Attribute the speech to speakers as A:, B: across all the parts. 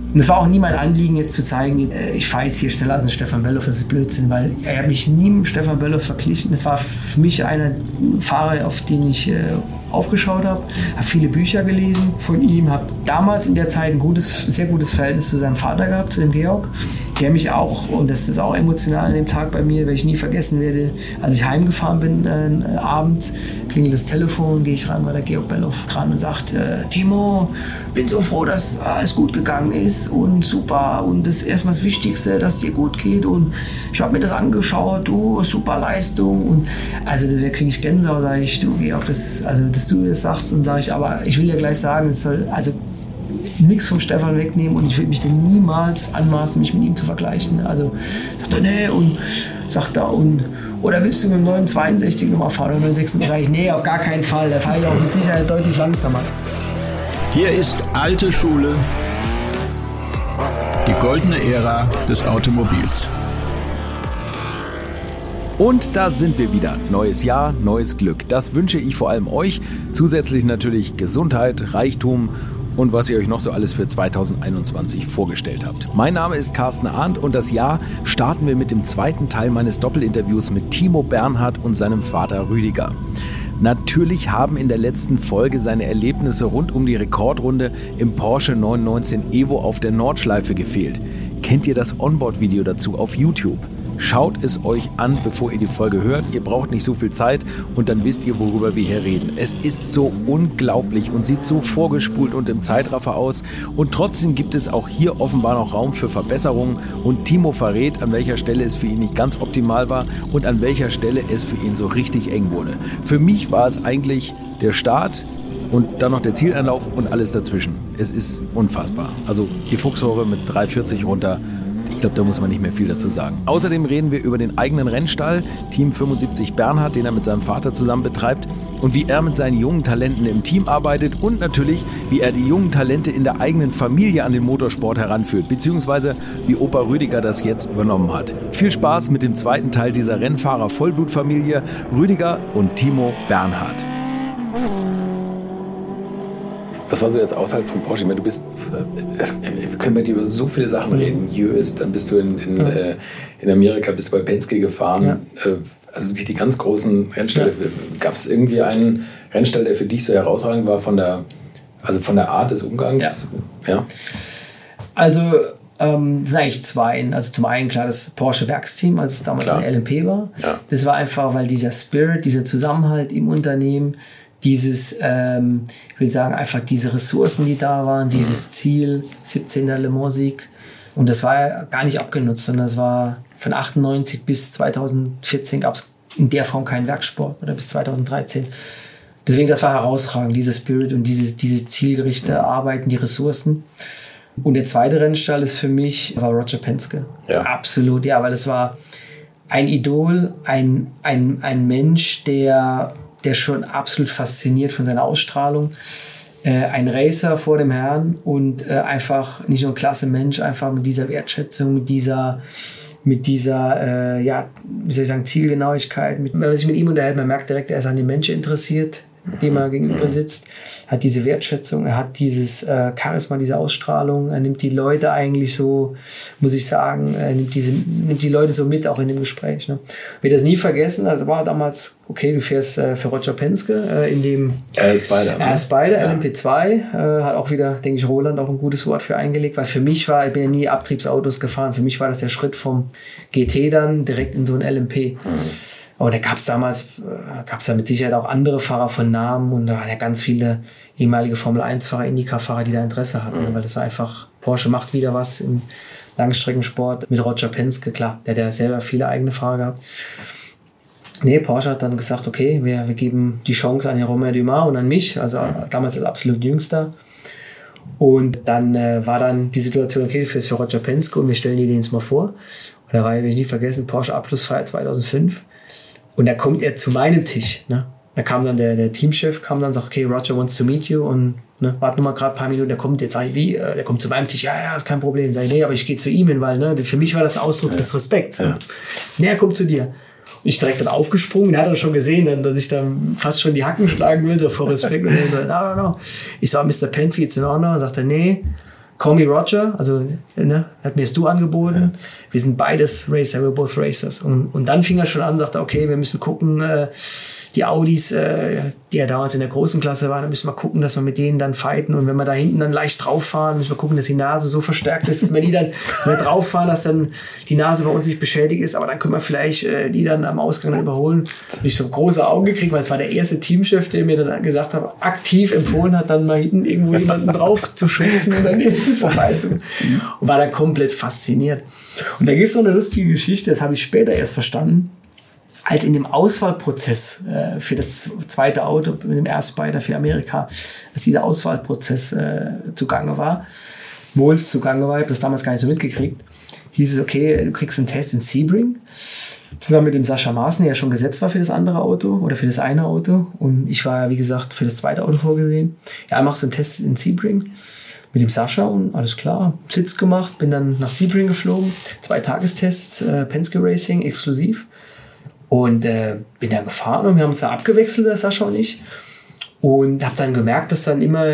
A: Und es war auch nie mein Anliegen, jetzt zu zeigen, ich fahre jetzt hier schneller als ein Stefan Bellof, das ist Blödsinn, weil er hat mich nie mit Stefan Bellof verglichen. Es war für mich einer Fahrer, auf den ich aufgeschaut habe viele Bücher gelesen von ihm, habe damals in der Zeit ein sehr gutes Verhältnis zu seinem Vater gehabt, zu dem Georg, der mich auch, und das ist auch emotional an dem Tag bei mir, weil ich nie vergessen werde, als ich heimgefahren bin, abends, klingelt das Telefon, gehe ich ran, war der Georg Bellof dran und sagt, Timo, bin so froh, dass alles gut gegangen ist und super und das ist erstmal das Wichtigste, dass dir gut geht und ich habe mir das angeschaut, du, super Leistung und also da kriege ich Gänsehaut, sage ich, du Georg, dass du das sagst und sage ich, aber ich will ja gleich sagen, es soll also nichts vom Stefan wegnehmen und ich will mich denn niemals anmaßen, mich mit ihm zu vergleichen. Also sagt er, nee, und sagt er, und oder willst du mit dem 962 nochmal fahren oder 936? Sag ich, nee, auf gar keinen Fall, da fahre ich auch mit Sicherheit deutlich langsamer.
B: Hier ist alte Schule, die goldene Ära des Automobils.
C: Und da sind wir wieder. Neues Jahr, neues Glück. Das wünsche ich vor allem euch. Zusätzlich natürlich Gesundheit, Reichtum und was ihr euch noch so alles für 2021 vorgestellt habt. Mein Name ist Carsten Arndt und das Jahr starten wir mit dem zweiten Teil meines Doppelinterviews mit Timo Bernhard und seinem Vater Rüdiger. Natürlich haben in der letzten Folge seine Erlebnisse rund um die Rekordrunde im Porsche 919 Evo auf der Nordschleife gefehlt. Kennt ihr das Onboard-Video dazu auf YouTube? Schaut es euch an, bevor ihr die Folge hört. Ihr braucht nicht so viel Zeit und dann wisst ihr, worüber wir hier reden. Es ist so unglaublich und sieht so vorgespult und im Zeitraffer aus. Und trotzdem gibt es auch hier offenbar noch Raum für Verbesserungen. Und Timo verrät, an welcher Stelle es für ihn nicht ganz optimal war und an welcher Stelle es für ihn so richtig eng wurde. Für mich war es eigentlich der Start und dann noch der Zieleinlauf und alles dazwischen. Es ist unfassbar. Also die Fuchsrohre mit 340 runter. Ich glaube, da muss man nicht mehr viel dazu sagen. Außerdem reden wir über den eigenen Rennstall, Team 75 Bernhard, den er mit seinem Vater zusammen betreibt und wie er mit seinen jungen Talenten im Team arbeitet und natürlich, wie er die jungen Talente in der eigenen Familie an den Motorsport heranführt, beziehungsweise wie Opa Rüdiger das jetzt übernommen hat. Viel Spaß mit dem zweiten Teil dieser Rennfahrer-Vollblutfamilie, Rüdiger und Timo Bernhard. Was war so jetzt außerhalb von Porsche? Ich meine, wir können bei dir über so viele Sachen reden. Jös, dann bist du in Amerika, bist du bei Penske gefahren. Ja. Also wirklich die ganz großen Rennställe. Ja. Gab es irgendwie einen Rennstall, der für dich so herausragend war von der Art des Umgangs? Ja.
A: Also sind eigentlich zwei. Also zum einen klar das Porsche Werksteam, als es damals ein LMP war. Ja. Das war einfach, weil dieser Spirit, dieser Zusammenhalt im Unternehmen, dieses, ich will sagen, einfach diese Ressourcen, die da waren, dieses Ziel, 17. Le Mans-Sieg. Und das war ja gar nicht abgenutzt, sondern das war von 98 bis 2014 gab es in der Form keinen Werkssport oder bis 2013. Deswegen, das war herausragend, dieser Spirit und diese zielgerichtete Arbeiten, die Ressourcen. Und der zweite Rennstall ist für mich, war Roger Penske. Ja. Absolut, ja, weil das war ein Idol, ein Mensch, der schon absolut fasziniert von seiner Ausstrahlung. Ein Racer vor dem Herrn und einfach nicht nur ein klasse Mensch, einfach mit dieser Wertschätzung, mit dieser wie soll ich sagen, Zielgenauigkeit. Wenn man sich mit ihm unterhält, man merkt direkt, er ist an den Menschen interessiert, dem er gegenüber sitzt, hat diese Wertschätzung, er hat dieses Charisma, diese Ausstrahlung, er nimmt die Leute eigentlich so, muss ich sagen, er nimmt die Leute so mit, auch in dem Gespräch. Ne? Ich werde das nie vergessen, also war damals, okay, du fährst für Roger Penske, in dem RS-Spider, LMP2, hat auch wieder, denke ich, Roland auch ein gutes Wort für eingelegt, weil für mich ich bin ja nie Abtriebsautos gefahren, für mich war das der Schritt vom GT dann direkt in so ein LMP. Und da gab es damals mit Sicherheit auch andere Fahrer von Namen und da waren ja ganz viele ehemalige Formel-1-Fahrer, Indycar-Fahrer, die da Interesse hatten, weil das einfach, Porsche macht wieder was im Langstreckensport mit Roger Penske, klar, der hat ja selber viele eigene Fahrer gehabt. Nee, Porsche hat dann gesagt, okay, wir geben die Chance an den Romain Dumas und an mich, also damals als absolut Jüngster. Und dann war dann die Situation, okay, du fährst für Roger Penske und wir stellen dir den jetzt mal vor. Und da will ich nie vergessen, Porsche Abschlussfeier 2005. Und da kommt er zu meinem Tisch. Ne? Da kam dann der Teamchef, sagt, okay, Roger wants to meet you und warte noch mal gerade ein paar Minuten, der kommt, jetzt sage ich, wie? Der kommt zu meinem Tisch, ja, ist kein Problem. Sag ich, nee, aber ich gehe zu ihm hin, weil für mich war das ein Ausdruck des Respekts. Ja. Nee, er kommt zu dir. Und ich direkt dann aufgesprungen, er hat dann schon gesehen, dass ich dann fast schon die Hacken schlagen will, so vor Respekt. Und er so, no. Ich sage, Mr. Penske, it's in order. Und sagt er, nee, Call me Roger, also hat mir das Du angeboten. Ja. Wir sind beides Racer, we're both Racers. Und dann fing er schon an, sagte, okay, wir müssen gucken, die Audis, die ja damals in der großen Klasse waren, da müssen wir gucken, dass wir mit denen dann fighten. Und wenn wir da hinten dann leicht drauf fahren, müssen wir gucken, dass die Nase so verstärkt ist, dass wir die dann drauf fahren, dass dann die Nase bei uns nicht beschädigt ist. Aber dann können wir vielleicht die dann am Ausgang dann überholen. Und ich so große Augen gekriegt, weil es war der erste Teamchef, der mir dann gesagt hat, aktiv empfohlen hat, dann mal hinten irgendwo jemanden drauf zu schubsen und dann irgendwie vorbeizukommen. Und war dann komplett fasziniert. Und da gibt es noch eine lustige Geschichte, das habe ich später erst verstanden. Als in dem Auswahlprozess für das zweite Auto, mit dem Air-Spider für Amerika, dass dieser Auswahlprozess zugange war, Wolf zugange war, ich habe das damals gar nicht so mitgekriegt, hieß es, okay, du kriegst einen Test in Sebring, zusammen mit dem Sascha Maaßen, der ja schon gesetzt war für das andere Auto oder für das eine Auto. Und ich war, wie gesagt, für das zweite Auto vorgesehen. Ja, machst du einen Test in Sebring mit dem Sascha und alles klar, Sitz gemacht, bin dann nach Sebring geflogen, 2 Tagestests, Penske Racing exklusiv. Und bin dann gefahren und wir haben uns da abgewechselt, der Sascha und ich. Und habe dann gemerkt, dass dann immer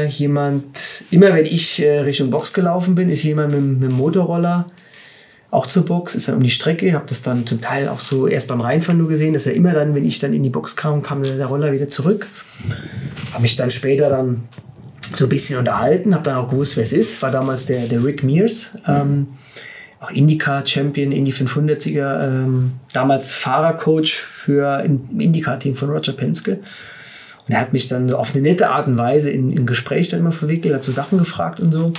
A: wenn ich Richtung Box gelaufen bin, ist jemand mit dem Motorroller auch zur Box, ist dann um die Strecke. Habe das dann zum Teil auch so erst beim Reinfahren nur gesehen, dass er immer dann, wenn ich dann in die Box kam der Roller wieder zurück. Habe mich dann später dann so ein bisschen unterhalten, habe dann auch gewusst, wer es ist. War damals der Rick Mears. Auch IndyCar-Champion, Indy 500er, damals Fahrercoach für im IndyCar-Team von Roger Penske. Und er hat mich dann auf eine nette Art und Weise in Gespräch dann immer verwickelt, hat so Sachen gefragt und so.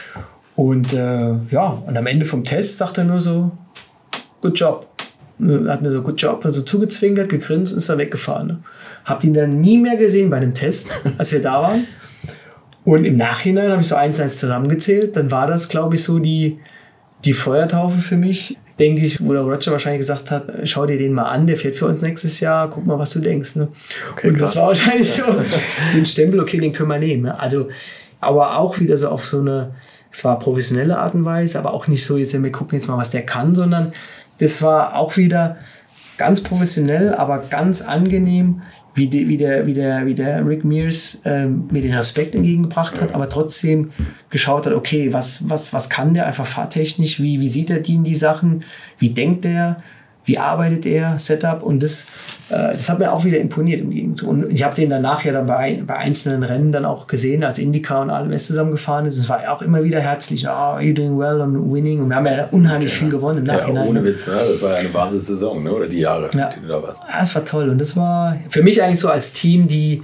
A: Und und am Ende vom Test sagt er nur so, good job. Hat mir so good job, also zugezwinkert, gegrinst und ist dann weggefahren. Ne? Habt ihn dann nie mehr gesehen bei dem Test, als wir da waren. Und im Nachhinein habe ich so 1-1 zusammengezählt. Dann war das, glaube ich, so die Feuertaufe für mich, denke ich, wo der Roger wahrscheinlich gesagt hat, schau dir den mal an, der fährt für uns nächstes Jahr, guck mal, was du denkst. Ne? Okay, und das war wahrscheinlich so den Stempel, okay, den können wir nehmen. Ne? Also, aber auch wieder so auf so eine, es war professionelle Art und Weise, aber auch nicht so, jetzt wir gucken jetzt mal, was der kann, sondern das war auch wieder ganz professionell, aber ganz angenehm, wie der Rick Mears mir den Respekt entgegengebracht hat, aber trotzdem geschaut hat, okay, was kann der einfach fahrtechnisch, wie sieht er die Sachen, wie denkt er, wie arbeitet er, Setup, und das hat mir auch wieder imponiert im Gegenzug. Und ich habe den danach ja dann bei einzelnen Rennen dann auch gesehen, als IndyCar und ALMS zusammengefahren ist. Es war auch immer wieder herzlich, are you doing well und winning, und wir haben ja unheimlich viel gewonnen im Nachhinein.
C: Ja, ohne Witz, ne? Das war ja eine Wahnsinnssaison, ne? Oder die Jahre, die du da warst.
A: Ja, das war toll, und das war für mich eigentlich so als Team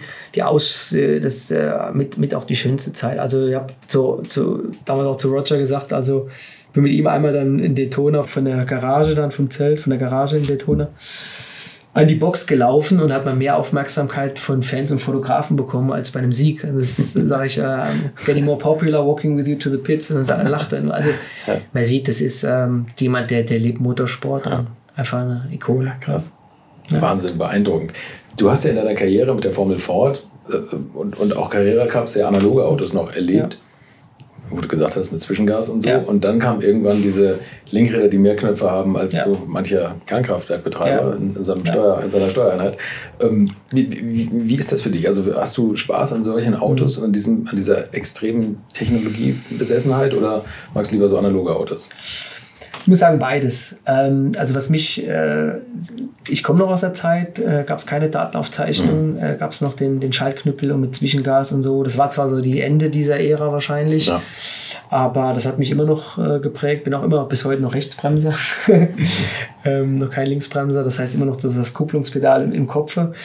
A: mit auch die schönste Zeit. Also ich habe damals auch zu Roger gesagt, also bin mit ihm einmal dann in Daytona von der Garage in Daytona an die Box gelaufen und hat man mehr Aufmerksamkeit von Fans und Fotografen bekommen als bei einem Sieg. Das sage ich, getting more popular, walking with you to the pits, und dann lacht er. Also man sieht, das ist jemand, der lebt Motorsport, einfach eine Ikone.
C: Ja, krass. Ja. Wahnsinn, beeindruckend. Du hast ja in deiner Karriere mit der Formel Ford und auch Carrera Cups sehr analoge Autos noch erlebt. Ja. Wo du gesagt hast, mit Zwischengas und so. Ja. Und dann kamen irgendwann diese Lenkräder, die mehr Knöpfe haben als so mancher Kernkraftwerkbetreiber in seiner Steuereinheit. Wie ist das für dich? Also hast du Spaß an solchen Autos, an dieser extremen Technologiebesessenheit, oder magst du lieber so analoge Autos?
A: Ich muss sagen, beides. Also was mich, ich komme noch aus der Zeit, gab es keine Datenaufzeichnung, gab es noch den Schaltknüppel und mit Zwischengas und so. Das war zwar so die Ende dieser Ära wahrscheinlich, aber das hat mich immer noch geprägt. Bin auch immer bis heute noch Rechtsbremser, noch kein Linksbremser. Das heißt immer noch das Kupplungspedal im Kopfe.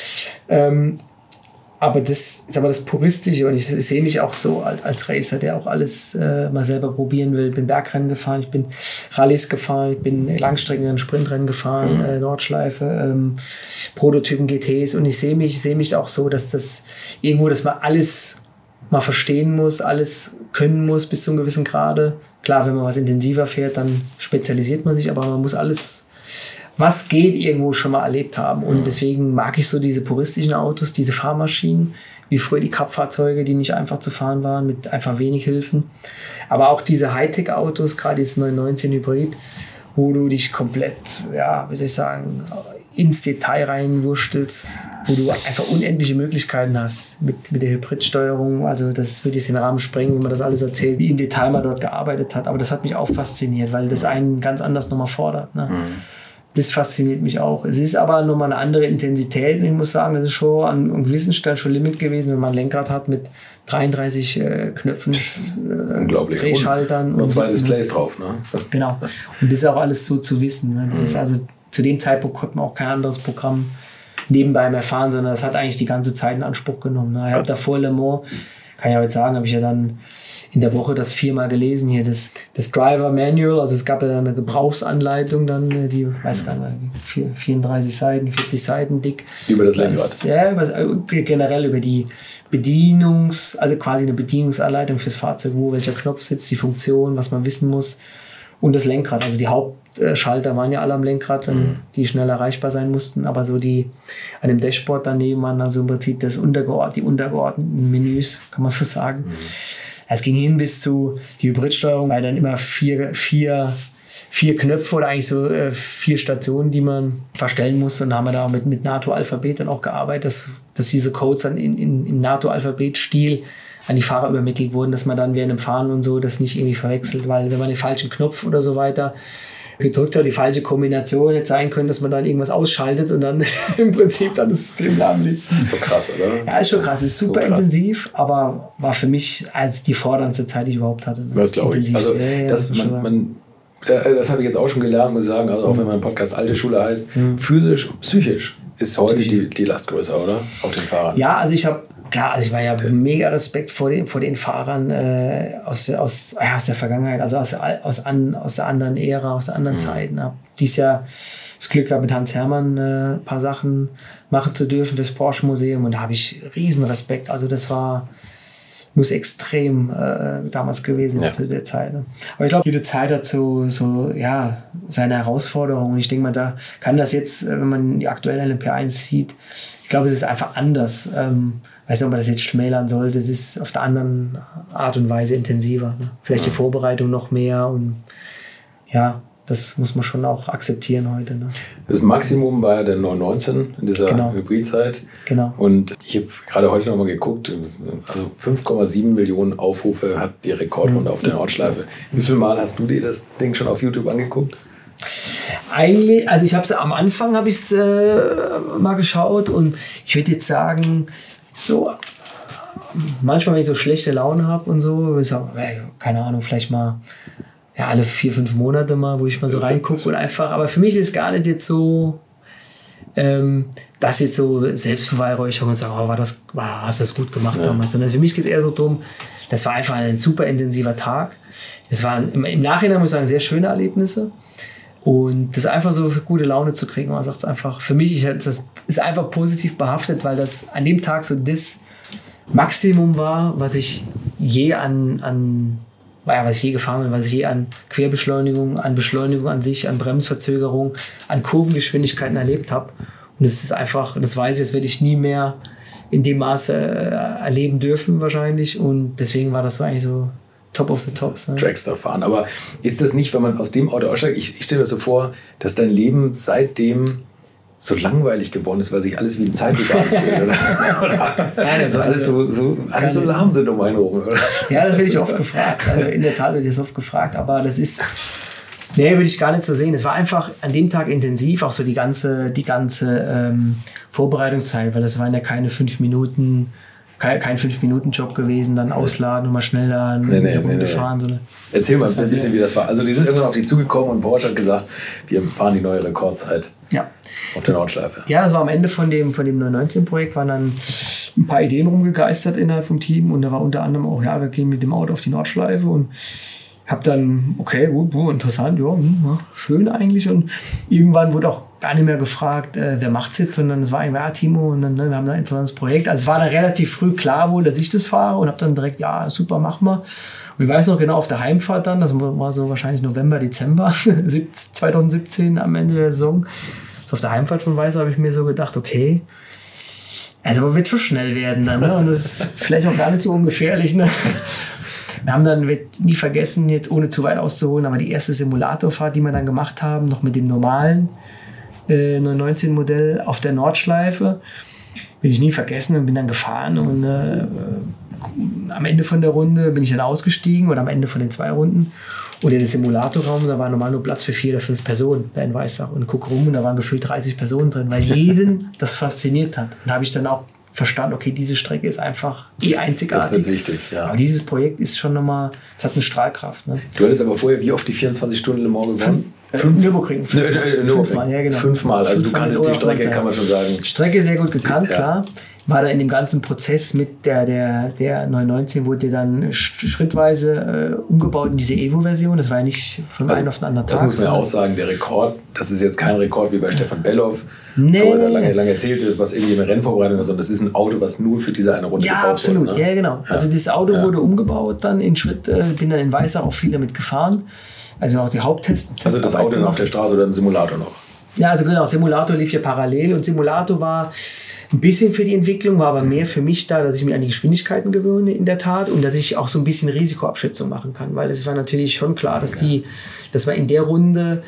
A: Aber das Puristische, und ich sehe mich auch so als Racer, der auch alles mal selber probieren will. Ich bin Bergrennen gefahren, ich bin Rallyes gefahren, ich bin Langstrecken- Sprintrennen gefahren, Nordschleife, Prototypen, GTs, und ich sehe mich auch so, dass man alles mal verstehen muss, alles können muss bis zu einem gewissen Grade. Klar, wenn man was intensiver fährt, dann spezialisiert man sich, aber man muss alles, was geht, irgendwo schon mal erlebt haben. Und deswegen mag ich so diese puristischen Autos, diese Fahrmaschinen, wie früher die Cup-Fahrzeuge, die nicht einfach zu fahren waren, mit einfach wenig Hilfen. Aber auch diese Hightech-Autos, gerade jetzt 919 Hybrid, wo du dich komplett, ins Detail reinwurstelst. wo du einfach unendliche Möglichkeiten hast mit der Hybridsteuerung. Also das würde jetzt den Rahmen sprengen, wenn man das alles erzählt, wie im Detail man dort gearbeitet hat. Aber das hat mich auch fasziniert, weil das einen ganz anders nochmal fordert. Ne? Das fasziniert mich auch. Es ist aber nochmal eine andere Intensität. Und ich muss sagen, das ist schon an gewissen Stellen schon Limit gewesen, wenn man ein Lenkrad hat mit 33 Knöpfen,
C: unglaublich.
A: Drehschaltern.
C: Und 2 Displays drauf. Ne?
A: Genau. Und das ist auch alles so zu wissen. Ne? Das ist also, zu dem Zeitpunkt konnte man auch kein anderes Programm nebenbei erfahren, sondern das hat eigentlich die ganze Zeit in Anspruch genommen. Ne? Ich habe davor Le Mans, kann ich aber jetzt sagen, habe ich ja dann in der Woche das 4-mal gelesen hier, das Driver Manual, also es gab ja dann eine Gebrauchsanleitung dann, die, weiß gar nicht, 34 Seiten, 40 Seiten dick.
C: Über das Lenkrad?
A: Ja, generell über die also quasi eine Bedienungsanleitung fürs Fahrzeug, wo welcher Knopf sitzt, die Funktion, was man wissen muss und das Lenkrad, also die Hauptschalter waren ja alle am Lenkrad, die schnell erreichbar sein mussten, aber so die an dem Dashboard daneben waren also im Prinzip die untergeordneten Menüs, kann man so sagen. Es ging hin bis zu die Hybridsteuerung, weil dann immer vier Knöpfe oder eigentlich so 4 Stationen, die man verstellen musste. Und da haben wir da mit NATO-Alphabet dann auch gearbeitet, dass diese Codes dann im NATO-Alphabet-Stil an die Fahrer übermittelt wurden, dass man dann während dem Fahren und so das nicht irgendwie verwechselt, weil wenn man den falschen Knopf oder so weiter gedrückt hat, die falsche Kombination hätte sein können, dass man dann irgendwas ausschaltet und dann im Prinzip dann das System lahmlegt.
C: Das ist so krass, oder?
A: Ja, ist schon krass. Es ist super intensiv, aber war für mich als die forderndste Zeit, die ich überhaupt hatte. Ne?
C: Das glaube ich. Also das habe ich jetzt auch schon gelernt, muss ich sagen, also auch wenn mein Podcast Alte Schule heißt, physisch und psychisch ist heute die Last größer, oder? Auf den Fahrern.
A: Ja, also ich war ja mega Respekt vor den Fahrern aus der Vergangenheit, also aus der anderen Ära, aus der anderen Zeit. Hab dieses Jahr das Glück gehabt, mit Hans Hermann ein paar Sachen machen zu dürfen fürs Porsche Museum und da habe ich riesen Respekt. Also das muss extrem damals gewesen sein zu der Zeit. Ne? Aber ich glaube, jede Zeit hat so seine Herausforderungen. Und ich denke mal, da kann das jetzt, wenn man die aktuelle LMP1 sieht, ich glaube, es ist einfach anders. Weiß nicht, ob man das jetzt schmälern sollte. Es ist auf der anderen Art und Weise intensiver. Ne? Vielleicht die Vorbereitung noch mehr. Und ja, das muss man schon auch akzeptieren heute. Ne?
C: Das Maximum war ja der 919 in dieser Hybridzeit.
A: Genau.
C: Und ich habe gerade heute nochmal geguckt. Also 5,7 Millionen Aufrufe hat die Rekordrunde auf der Nordschleife. Wie viel Mal hast du dir das Ding schon auf YouTube angeguckt?
A: Eigentlich, also ich habe es am Anfang mal geschaut und ich würde jetzt sagen, so manchmal, wenn ich so schlechte Laune habe und so, würde ich sagen, keine Ahnung, vielleicht mal alle 4-5 Monate mal, wo ich mal so reingucke und einfach, aber für mich ist es gar nicht jetzt so, dass jetzt so Selbstbeweihräucherung und sagen, hast du das gut gemacht damals, sondern für mich geht es eher so drum, das war einfach ein super intensiver Tag. Es waren im Nachhinein, muss ich sagen, sehr schöne Erlebnisse. Und das einfach so für gute Laune zu kriegen, man sagt es einfach, für mich das ist einfach positiv behaftet, weil das an dem Tag so das Maximum war, was ich je was ich je gefahren bin, was ich je an Querbeschleunigung, an Beschleunigung an sich, an Bremsverzögerung, an Kurvengeschwindigkeiten erlebt habe. Und es ist einfach, das weiß ich, das werde ich nie mehr in dem Maße erleben dürfen wahrscheinlich. Und deswegen war das so eigentlich so Top of the Tops. Ne?
C: Dragster fahren. Aber ist das nicht, wenn man aus dem Auto aussteigt, ich stelle mir so vor, dass dein Leben seitdem so langweilig geworden ist, weil sich alles wie ein Zeitlupe anfühlt, oder alles so lahm sind um einen rum, oder?
A: Ja, das werde ich oft gefragt. Also in der Tat werde ich das oft gefragt, aber das ist, würde ich gar nicht so sehen. Es war einfach an dem Tag intensiv, auch so die ganze Vorbereitungszeit, weil das waren ja keine 5 Minuten, kein 5-Minuten-Job gewesen, dann ausladen und mal schnell da eine Runde fahren. So
C: Erzähl mal ein bisschen, wie das war. Also die sind irgendwann auf dich zugekommen und Porsche hat gesagt, wir fahren die neue Rekordzeit auf der Nordschleife. Ja,
A: das war am Ende von dem 919-Projekt, waren dann ein paar Ideen rumgegeistert innerhalb vom Team und da war unter anderem auch, wir gehen mit dem Auto auf die Nordschleife und hab dann, okay, interessant, schön eigentlich. Und irgendwann wurde auch gar nicht mehr gefragt, wer macht's jetzt, sondern es war einfach, Timo, und dann, wir haben da ein interessantes Projekt. Also es war dann relativ früh klar wohl, dass ich das fahre und hab dann direkt, super, mach mal. Und ich weiß noch genau, auf der Heimfahrt dann, das war so wahrscheinlich November, Dezember 2017 am Ende der Saison, so auf der Heimfahrt von Weißer habe ich mir so gedacht, okay, also aber wird schon schnell werden dann, ne? Und das ist vielleicht auch gar nicht so ungefährlich, ne? Wir haben dann, wird nie vergessen, jetzt ohne zu weit auszuholen, aber die erste Simulatorfahrt, die wir dann gemacht haben, noch mit dem normalen 919-Modell auf der Nordschleife. Will ich nie vergessen und bin dann gefahren und am Ende von der Runde bin ich dann ausgestiegen oder am Ende von den 2 Runden und in den Simulatorraum, da war normal nur Platz für 4 oder 5 Personen da in Weissach und guck rum und da waren gefühlt 30 Personen drin, weil jeden das fasziniert hat. Und da habe ich dann auch verstanden, okay, diese Strecke ist einfach einzigartig.
C: Das wird wichtig, ja.
A: Aber dieses Projekt ist schon nochmal, es hat eine Strahlkraft. Ne?
C: Du hattest aber vorher wie oft die 24 Stunden Le Mans gewonnen?
A: 5 Nürburgring.
C: 5-mal,
A: ja genau.
C: 5-mal, also du kanntest die Strecke, kann man schon sagen.
A: Strecke sehr gut gekannt, klar. War da in dem ganzen Prozess mit der 919 wurde dann schrittweise umgebaut in diese Evo-Version. Das war ja nicht von einem auf den anderen Tag.
C: Das muss man ja auch sagen, der Rekord, das ist jetzt kein Rekord wie bei Stefan Belloff,
A: nee.
C: so was er lange erzählte, was irgendwie eine Rennvorbereitung ist, sondern das ist ein Auto, was nur für diese eine Runde gebaut wurde.
A: Absolut.
C: Ne?
A: Ja, genau. Ja. Also das Auto wurde umgebaut dann in Schritt, bin dann in Weissach auch viel damit gefahren. Also auch die Haupttests.
C: Also das Auto auf der Straße oder im Simulator noch?
A: Ja, also genau, Simulator lief ja parallel und Simulator war ein bisschen für die Entwicklung, war aber mehr für mich da, dass ich mich an die Geschwindigkeiten gewöhne in der Tat und dass ich auch so ein bisschen Risikoabschätzung machen kann, weil es war natürlich schon klar, dass wir in der Runde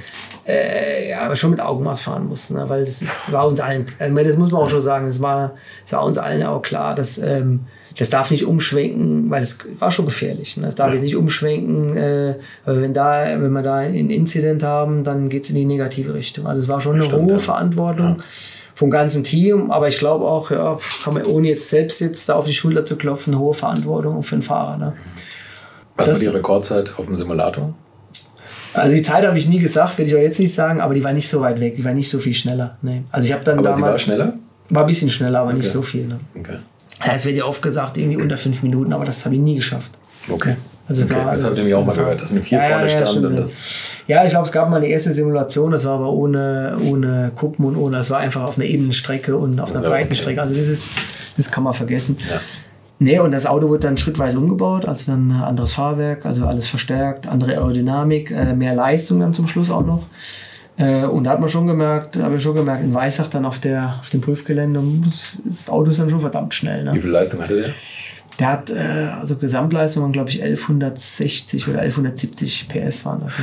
A: schon mit Augenmaß fahren mussten, ne? Weil war uns allen, das muss man auch schon sagen, es war uns allen auch klar, dass das darf nicht umschwenken, weil es war schon gefährlich. Ne? Das darf jetzt nicht umschwenken, aber wenn wir da einen Incident haben, dann geht es in die negative Richtung. Also es war schon eine hohe Verantwortung vom ganzen Team, aber ich glaube auch, kann man ohne selbst da auf die Schulter zu klopfen, eine hohe Verantwortung für den Fahrer. Ne?
C: Was war die Rekordzeit auf dem Simulator?
A: Also die Zeit habe ich nie gesagt, will ich auch jetzt nicht sagen, aber die war nicht so weit weg, die war nicht so viel schneller. Nee. Also ich habe dann
C: aber sie war schneller?
A: War ein bisschen schneller, aber nicht so viel. Ne?
C: Okay.
A: Ja, es wird ja oft gesagt, irgendwie unter 5 Minuten, aber das habe ich nie geschafft.
C: Okay.
A: Also
C: das habe ich nämlich auch mal gehört, dass eine 4 vorne stand. Und das
A: ja, ich glaube, es gab mal eine erste Simulation, das war aber ohne Kuppen und ohne, das war einfach auf einer ebenen Strecke und auf einer breiten Strecke. Also das kann man vergessen. Ja. Nee, und das Auto wurde dann schrittweise umgebaut, also dann ein anderes Fahrwerk, also alles verstärkt, andere Aerodynamik, mehr Leistung dann zum Schluss auch noch. Und da habe ich schon gemerkt, in Weissach dann auf dem Prüfgelände, das Auto ist dann schon verdammt schnell. Ne?
C: Wie viel Leistung hatte der?
A: Der hat, also Gesamtleistung waren, glaube ich, 1160 oder 1170 PS waren das.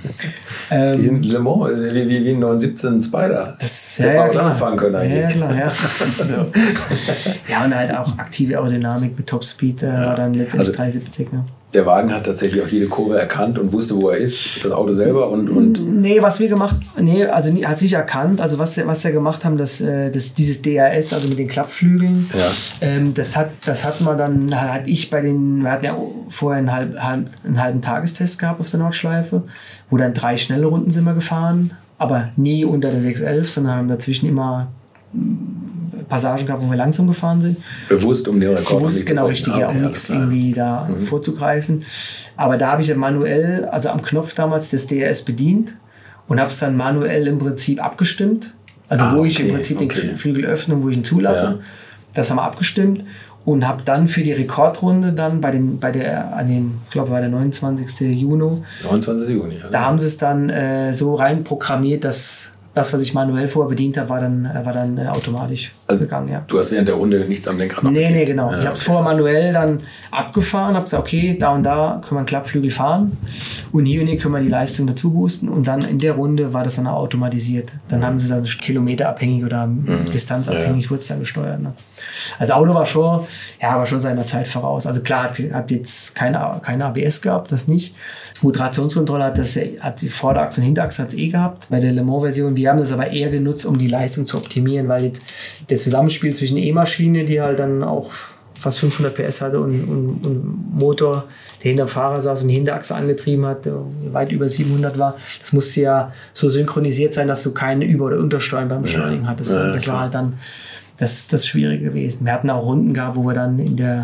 A: Ne?
C: Wie ein Le Mans, wie ein 917 Spider.
A: Das
C: hätte man auch lange fahren können eigentlich.
A: Ja, klar, ja. Ja, und halt auch aktive Aerodynamik mit Topspeed, war dann letztendlich 370. Ne?
C: Der Wagen hat tatsächlich auch jede Kurve erkannt und wusste, wo er ist, das Auto selber und
A: Nee, was wir gemacht, also hat es nicht erkannt, also was wir gemacht haben, dieses DRS, also mit den Klappflügeln, das hat man dann, wir hatten ja vorher einen halben Tagestest gehabt auf der Nordschleife, wo dann 3 schnelle Runden sind wir gefahren, aber nie unter der 611, sondern haben dazwischen immer Passagen gehabt, wo wir langsam gefahren sind.
C: Bewusst, um den Rekord
A: zu genau, richtig, um nichts irgendwie da vorzugreifen. Aber da habe ich dann manuell, also am Knopf damals, das DRS bedient und habe es dann manuell im Prinzip abgestimmt. Also wo ich im Prinzip den Flügel öffne und wo ich ihn zulasse. Ja. Das haben wir abgestimmt und habe dann für die Rekordrunde dann ich glaube, war der 29. Juni.
C: 29. Juni, ja.
A: Da haben sie es dann so rein programmiert, dass das, was ich manuell vorher bedient habe, war dann automatisch gegangen. Ja.
C: Du hast während der Runde nichts am Lenkrad noch bedient?
A: Nee, genau. Ja, ich habe es vorher manuell dann abgefahren, habe gesagt, okay, da und da können wir einen Klappflügel fahren und hier können wir die Leistung dazu boosten und dann in der Runde war das dann auch automatisiert. Dann haben sie dann kilometerabhängig oder distanzabhängig wurde es dann gesteuert. Ne? Also Auto war schon seiner Zeit voraus. Also klar, hat jetzt keine ABS gehabt, das nicht. Gut, Traktionskontrolle hat die Vorderachse und Hinterachse hat es gehabt bei der Le Mans-Version. Wir haben das aber eher genutzt, um die Leistung zu optimieren, weil jetzt der Zusammenspiel zwischen E-Maschine, die halt dann auch fast 500 PS hatte und Motor, der hinter dem Fahrer saß und die Hinterachse angetrieben hat, weit über 700 war, das musste ja so synchronisiert sein, dass du keine Über- oder Untersteuern beim Beschleunigen hattest. Das war halt dann das Schwierige gewesen. Wir hatten auch Runden gehabt, wo wir dann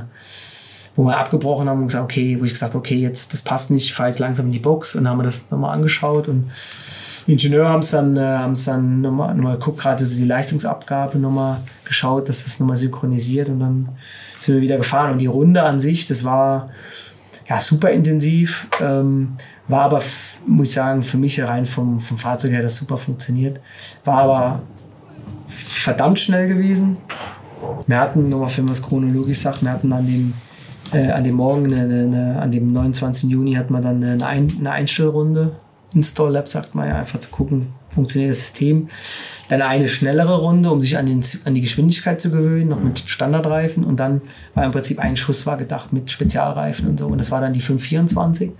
A: wo wir abgebrochen haben und gesagt, wo ich gesagt habe, okay, jetzt, das passt nicht, ich fahre jetzt langsam in die Box und dann haben wir das nochmal angeschaut und die Ingenieure haben es dann nochmal geguckt, gerade so die Leistungsabgabe nochmal geschaut, dass das nochmal synchronisiert und dann sind wir wieder gefahren und die Runde an sich, das war ja super intensiv, war aber, muss ich sagen, für mich rein vom Fahrzeug her, das super funktioniert, war aber verdammt schnell gewesen. Wir hatten, nochmal für was chronologisch sagt, wir hatten an dem Morgen, an dem 29. Juni hat man dann eine Einstellrunde, Install Lab sagt man ja, einfach zu gucken, funktioniert das System. Dann eine schnellere Runde, um sich an die Geschwindigkeit zu gewöhnen, noch mit Standardreifen. Und dann war im Prinzip ein Schuss war gedacht mit Spezialreifen und so. Und das war dann die 524.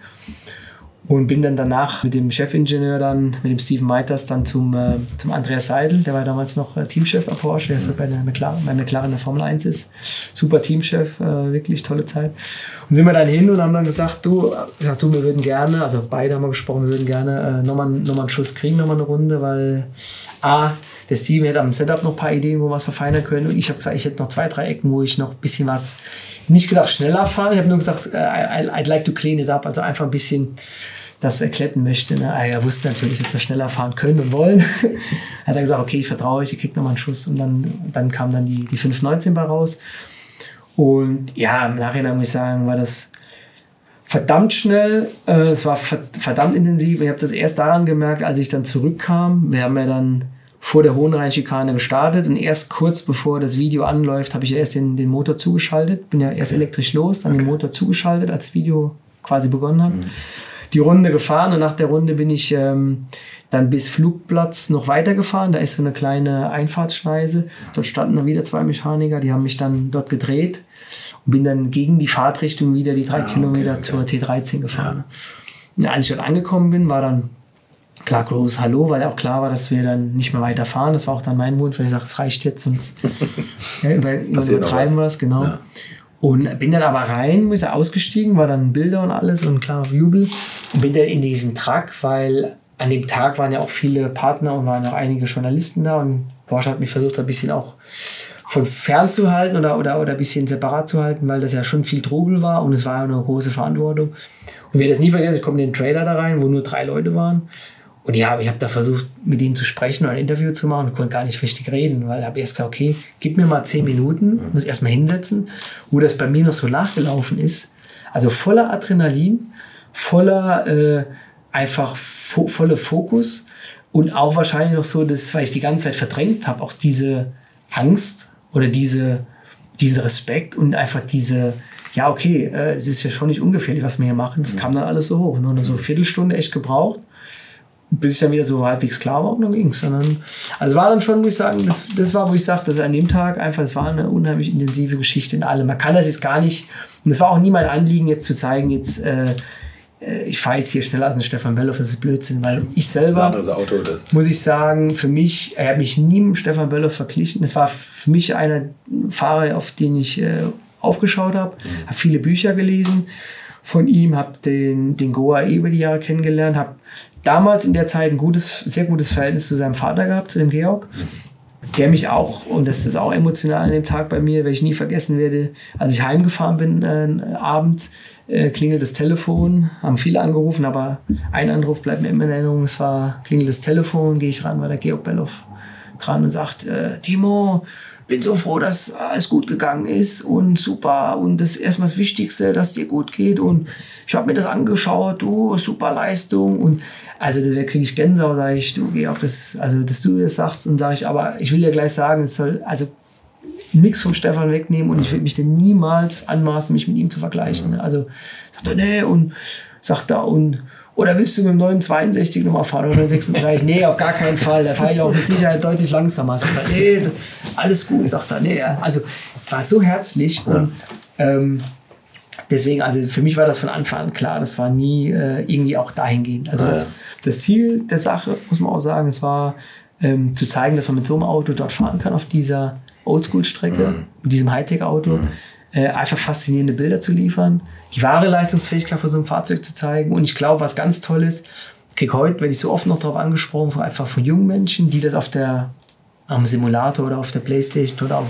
A: Und bin dann danach mit dem Chefingenieur mit dem Steven Meiters dann zum Andreas Seidel, der war damals noch Teamchef bei Porsche, der ist bei McLaren der Formel 1 ist. Super Teamchef, wirklich tolle Zeit. Und sind wir dann hin und haben dann gesagt, wir würden gerne, also beide haben wir gesprochen, wir würden gerne nochmal einen Schuss kriegen, nochmal eine Runde, weil der Steven hätte am Setup noch ein paar Ideen, wo wir was verfeinern können. Und ich habe gesagt, ich hätte noch 2-3 Ecken, wo ich noch ein bisschen was, nicht gesagt schneller fahren, ich habe nur gesagt, I'd like to clean it up, also einfach ein bisschen das erkletten möchte. Ne? Er wusste natürlich, dass wir schneller fahren können und wollen. Hat er gesagt, okay, ich vertraue euch, ihr kriegt nochmal einen Schuss. Und dann kam dann die 519 bei raus. Und ja, im Nachhinein muss ich sagen, war das verdammt schnell. Es war verdammt intensiv. Ich habe das erst daran gemerkt, als ich dann zurückkam. Wir haben ja dann vor der Hohenrhein-Schikane gestartet und erst kurz bevor das Video anläuft, habe ich ja erst den Motor zugeschaltet. Bin ja erst elektrisch los, dann den Motor zugeschaltet, als das Video quasi begonnen hat. Die Runde gefahren und nach der Runde bin ich dann bis Flugplatz noch weitergefahren. Da ist so eine kleine Einfahrtsschneise. Dort standen dann wieder 2 Mechaniker, die haben mich dann dort gedreht und bin dann gegen die Fahrtrichtung wieder die 3 Kilometer zur T13 gefahren. Ja. Und als ich dort angekommen bin, war dann klar großes Hallo, weil auch klar war, dass wir dann nicht mehr weiterfahren. Das war auch dann mein Wunsch, weil ich sage, es reicht jetzt, sonst übertreiben wir es, genau. Ja. Und bin dann aber rein, muss ich ausgestiegen, war dann Bilder und alles und klar Jubel und bin dann in diesen Truck, weil an dem Tag waren ja auch viele Partner und waren auch einige Journalisten da und Porsche hat mich versucht, ein bisschen auch von fern zu halten oder ein bisschen separat zu halten, weil das ja schon viel Trubel war und es war ja eine große Verantwortung. Und ich werde das nie vergessen, ich komme in den Trailer da rein, wo nur 3 Leute waren. Und ja, ich habe da versucht, mit denen zu sprechen oder ein Interview zu machen und konnte gar nicht richtig reden, weil ich habe erst gesagt, okay, gib mir mal 10 Minuten, muss erst mal hinsetzen, wo das bei mir noch so nachgelaufen ist. Also voller Adrenalin, voller volle Fokus und auch wahrscheinlich noch so, dass, weil ich die ganze Zeit verdrängt habe, auch diese Angst oder diesen Respekt und einfach ja okay, es ist ja schon nicht ungefährlich, was wir hier machen. Das kam dann alles so hoch. Nur so eine Viertelstunde echt gebraucht, bis ich dann wieder so halbwegs klar war und dann ging es. Also war dann schon, muss ich sagen, das war, wo ich sagte, dass an dem Tag einfach, es war eine unheimlich intensive Geschichte in allem. Man kann das jetzt gar nicht, und es war auch nie mein Anliegen, jetzt zu zeigen, ich fahre jetzt hier schneller als ein Stefan Bellof, das ist Blödsinn, weil ich selber, muss ich sagen, für mich, er hat mich nie mit Stefan Bellof verglichen. Es war für mich einer Fahrer, auf den ich aufgeschaut habe, habe viele Bücher gelesen von ihm, habe den Goa über die Jahre kennengelernt, habe damals in der Zeit ein sehr gutes Verhältnis zu seinem Vater gehabt, zu dem Georg, der mich auch, und das ist auch emotional an dem Tag bei mir, weil ich nie vergessen werde, als ich heimgefahren bin abends, klingelt das Telefon, haben viele angerufen, aber ein Anruf bleibt mir immer in Erinnerung, es war, klingelt das Telefon, gehe ich ran, war der Georg Bellof dran und sagt, Timo, bin so froh, dass alles gut gegangen ist und super und das ist erstmal das Wichtigste, dass dir gut geht und ich habe mir das angeschaut, du, super Leistung und also da kriege ich Gänsehaut, sage ich, du Georg, dass du das sagst und sage ich, aber ich will ja gleich sagen, es soll also nichts vom Stefan wegnehmen und ich will mich denn niemals anmaßen, mich mit ihm zu vergleichen. Also sagt er, nee, und sagt er, oder willst du mit dem 962 nochmal fahren oder 36? Nee, auf gar keinen Fall, da fahre ich auch mit Sicherheit deutlich langsamer. Sagt er, nee, alles gut, sagt er, nee. Also war so herzlich und deswegen, also für mich war das von Anfang an klar, das war nie irgendwie auch dahingehend. Also das Ziel der Sache, muss man auch sagen, es war zu zeigen, dass man mit so einem Auto dort fahren kann auf dieser Oldschool-Strecke, mit diesem Hightech-Auto, einfach faszinierende Bilder zu liefern, die wahre Leistungsfähigkeit von so einem Fahrzeug zu zeigen. Und ich glaube, was ganz toll ist, kriege heute, werde ich so oft noch darauf angesprochen, einfach von jungen Menschen, die das am Simulator oder auf der Playstation oder auf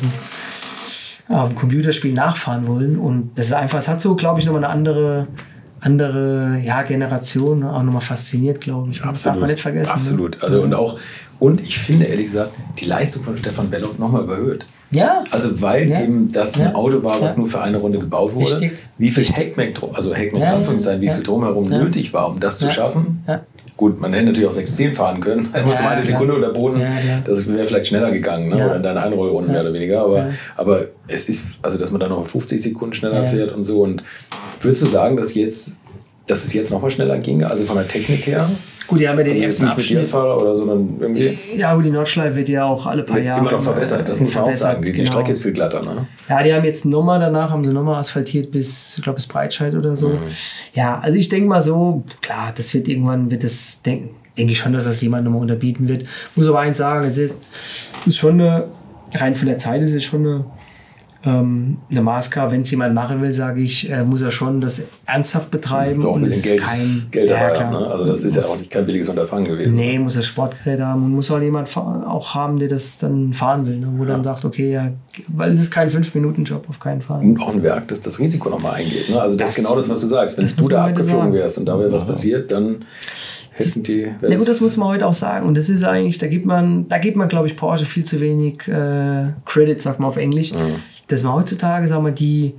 A: dem Computerspiel nachfahren wollen. Und das ist einfach, es hat so, glaube ich, nochmal eine andere Generation auch nochmal fasziniert, glaube ich. Das darf man nicht vergessen.
C: Absolut. Ne? Also und ich finde, ehrlich gesagt, die Leistung von Stefan Bellof nochmal überhöht. Ja. Also weil eben das ein Auto war, was nur für eine Runde gebaut wurde. Richtig. Wie viel Heckmeck, wie viel drumherum nötig war, um das zu schaffen. Ja. Gut, man hätte natürlich auch 6-10 fahren können, einfach zum eine Sekunde unter Boden. Das wäre vielleicht schneller gegangen, ne? Oder in deiner Einrollrunde mehr oder weniger. Aber es ist, also dass man da noch 50 Sekunden schneller fährt und so. Und würdest du sagen, dass es jetzt nochmal schneller ging, also von der Technik her?
A: Gut, die haben ja den ersten Abschnitt.
C: Nicht Fahrer oder so, sondern irgendwie.
A: Ja, aber die Nordschleife wird ja auch alle paar Jahre
C: immer noch verbessert, das muss man auch sagen. Die Strecke ist viel glatter, ne?
A: Ja, die haben jetzt nochmal asphaltiert bis, ich glaube, bis Breitscheid oder so. Ja, also ich denke mal so, klar, das wird irgendwann, denke ich schon, dass das jemand nochmal unterbieten wird. Muss aber eins sagen, es ist schon rein von der Zeit ist es schon eine Maßgabe, wenn es jemand machen will, sage ich, muss er schon das ernsthaft betreiben
C: und es ist Geld dabei haben, ne? Also das ist ja auch nicht kein billiges Unterfangen gewesen.
A: Nee, muss das Sportgerät haben und muss auch jemand auch haben, der das dann fahren will, ne? Wo dann sagt, okay, ja, weil es ist kein 5-Minuten-Job, auf keinen Fall.
C: Und auch ein Werk, das Risiko nochmal eingeht. Ne? Also das ist genau das, was du sagst. Wenn du da abgeflogen wärst und da wäre was passiert, dann hätten die...
A: Ja gut, das muss man heute auch sagen. Und das ist eigentlich, da gibt man glaube ich, Porsche viel zu wenig Credit, sagt man auf Englisch. Dass man heutzutage, sagen wir, die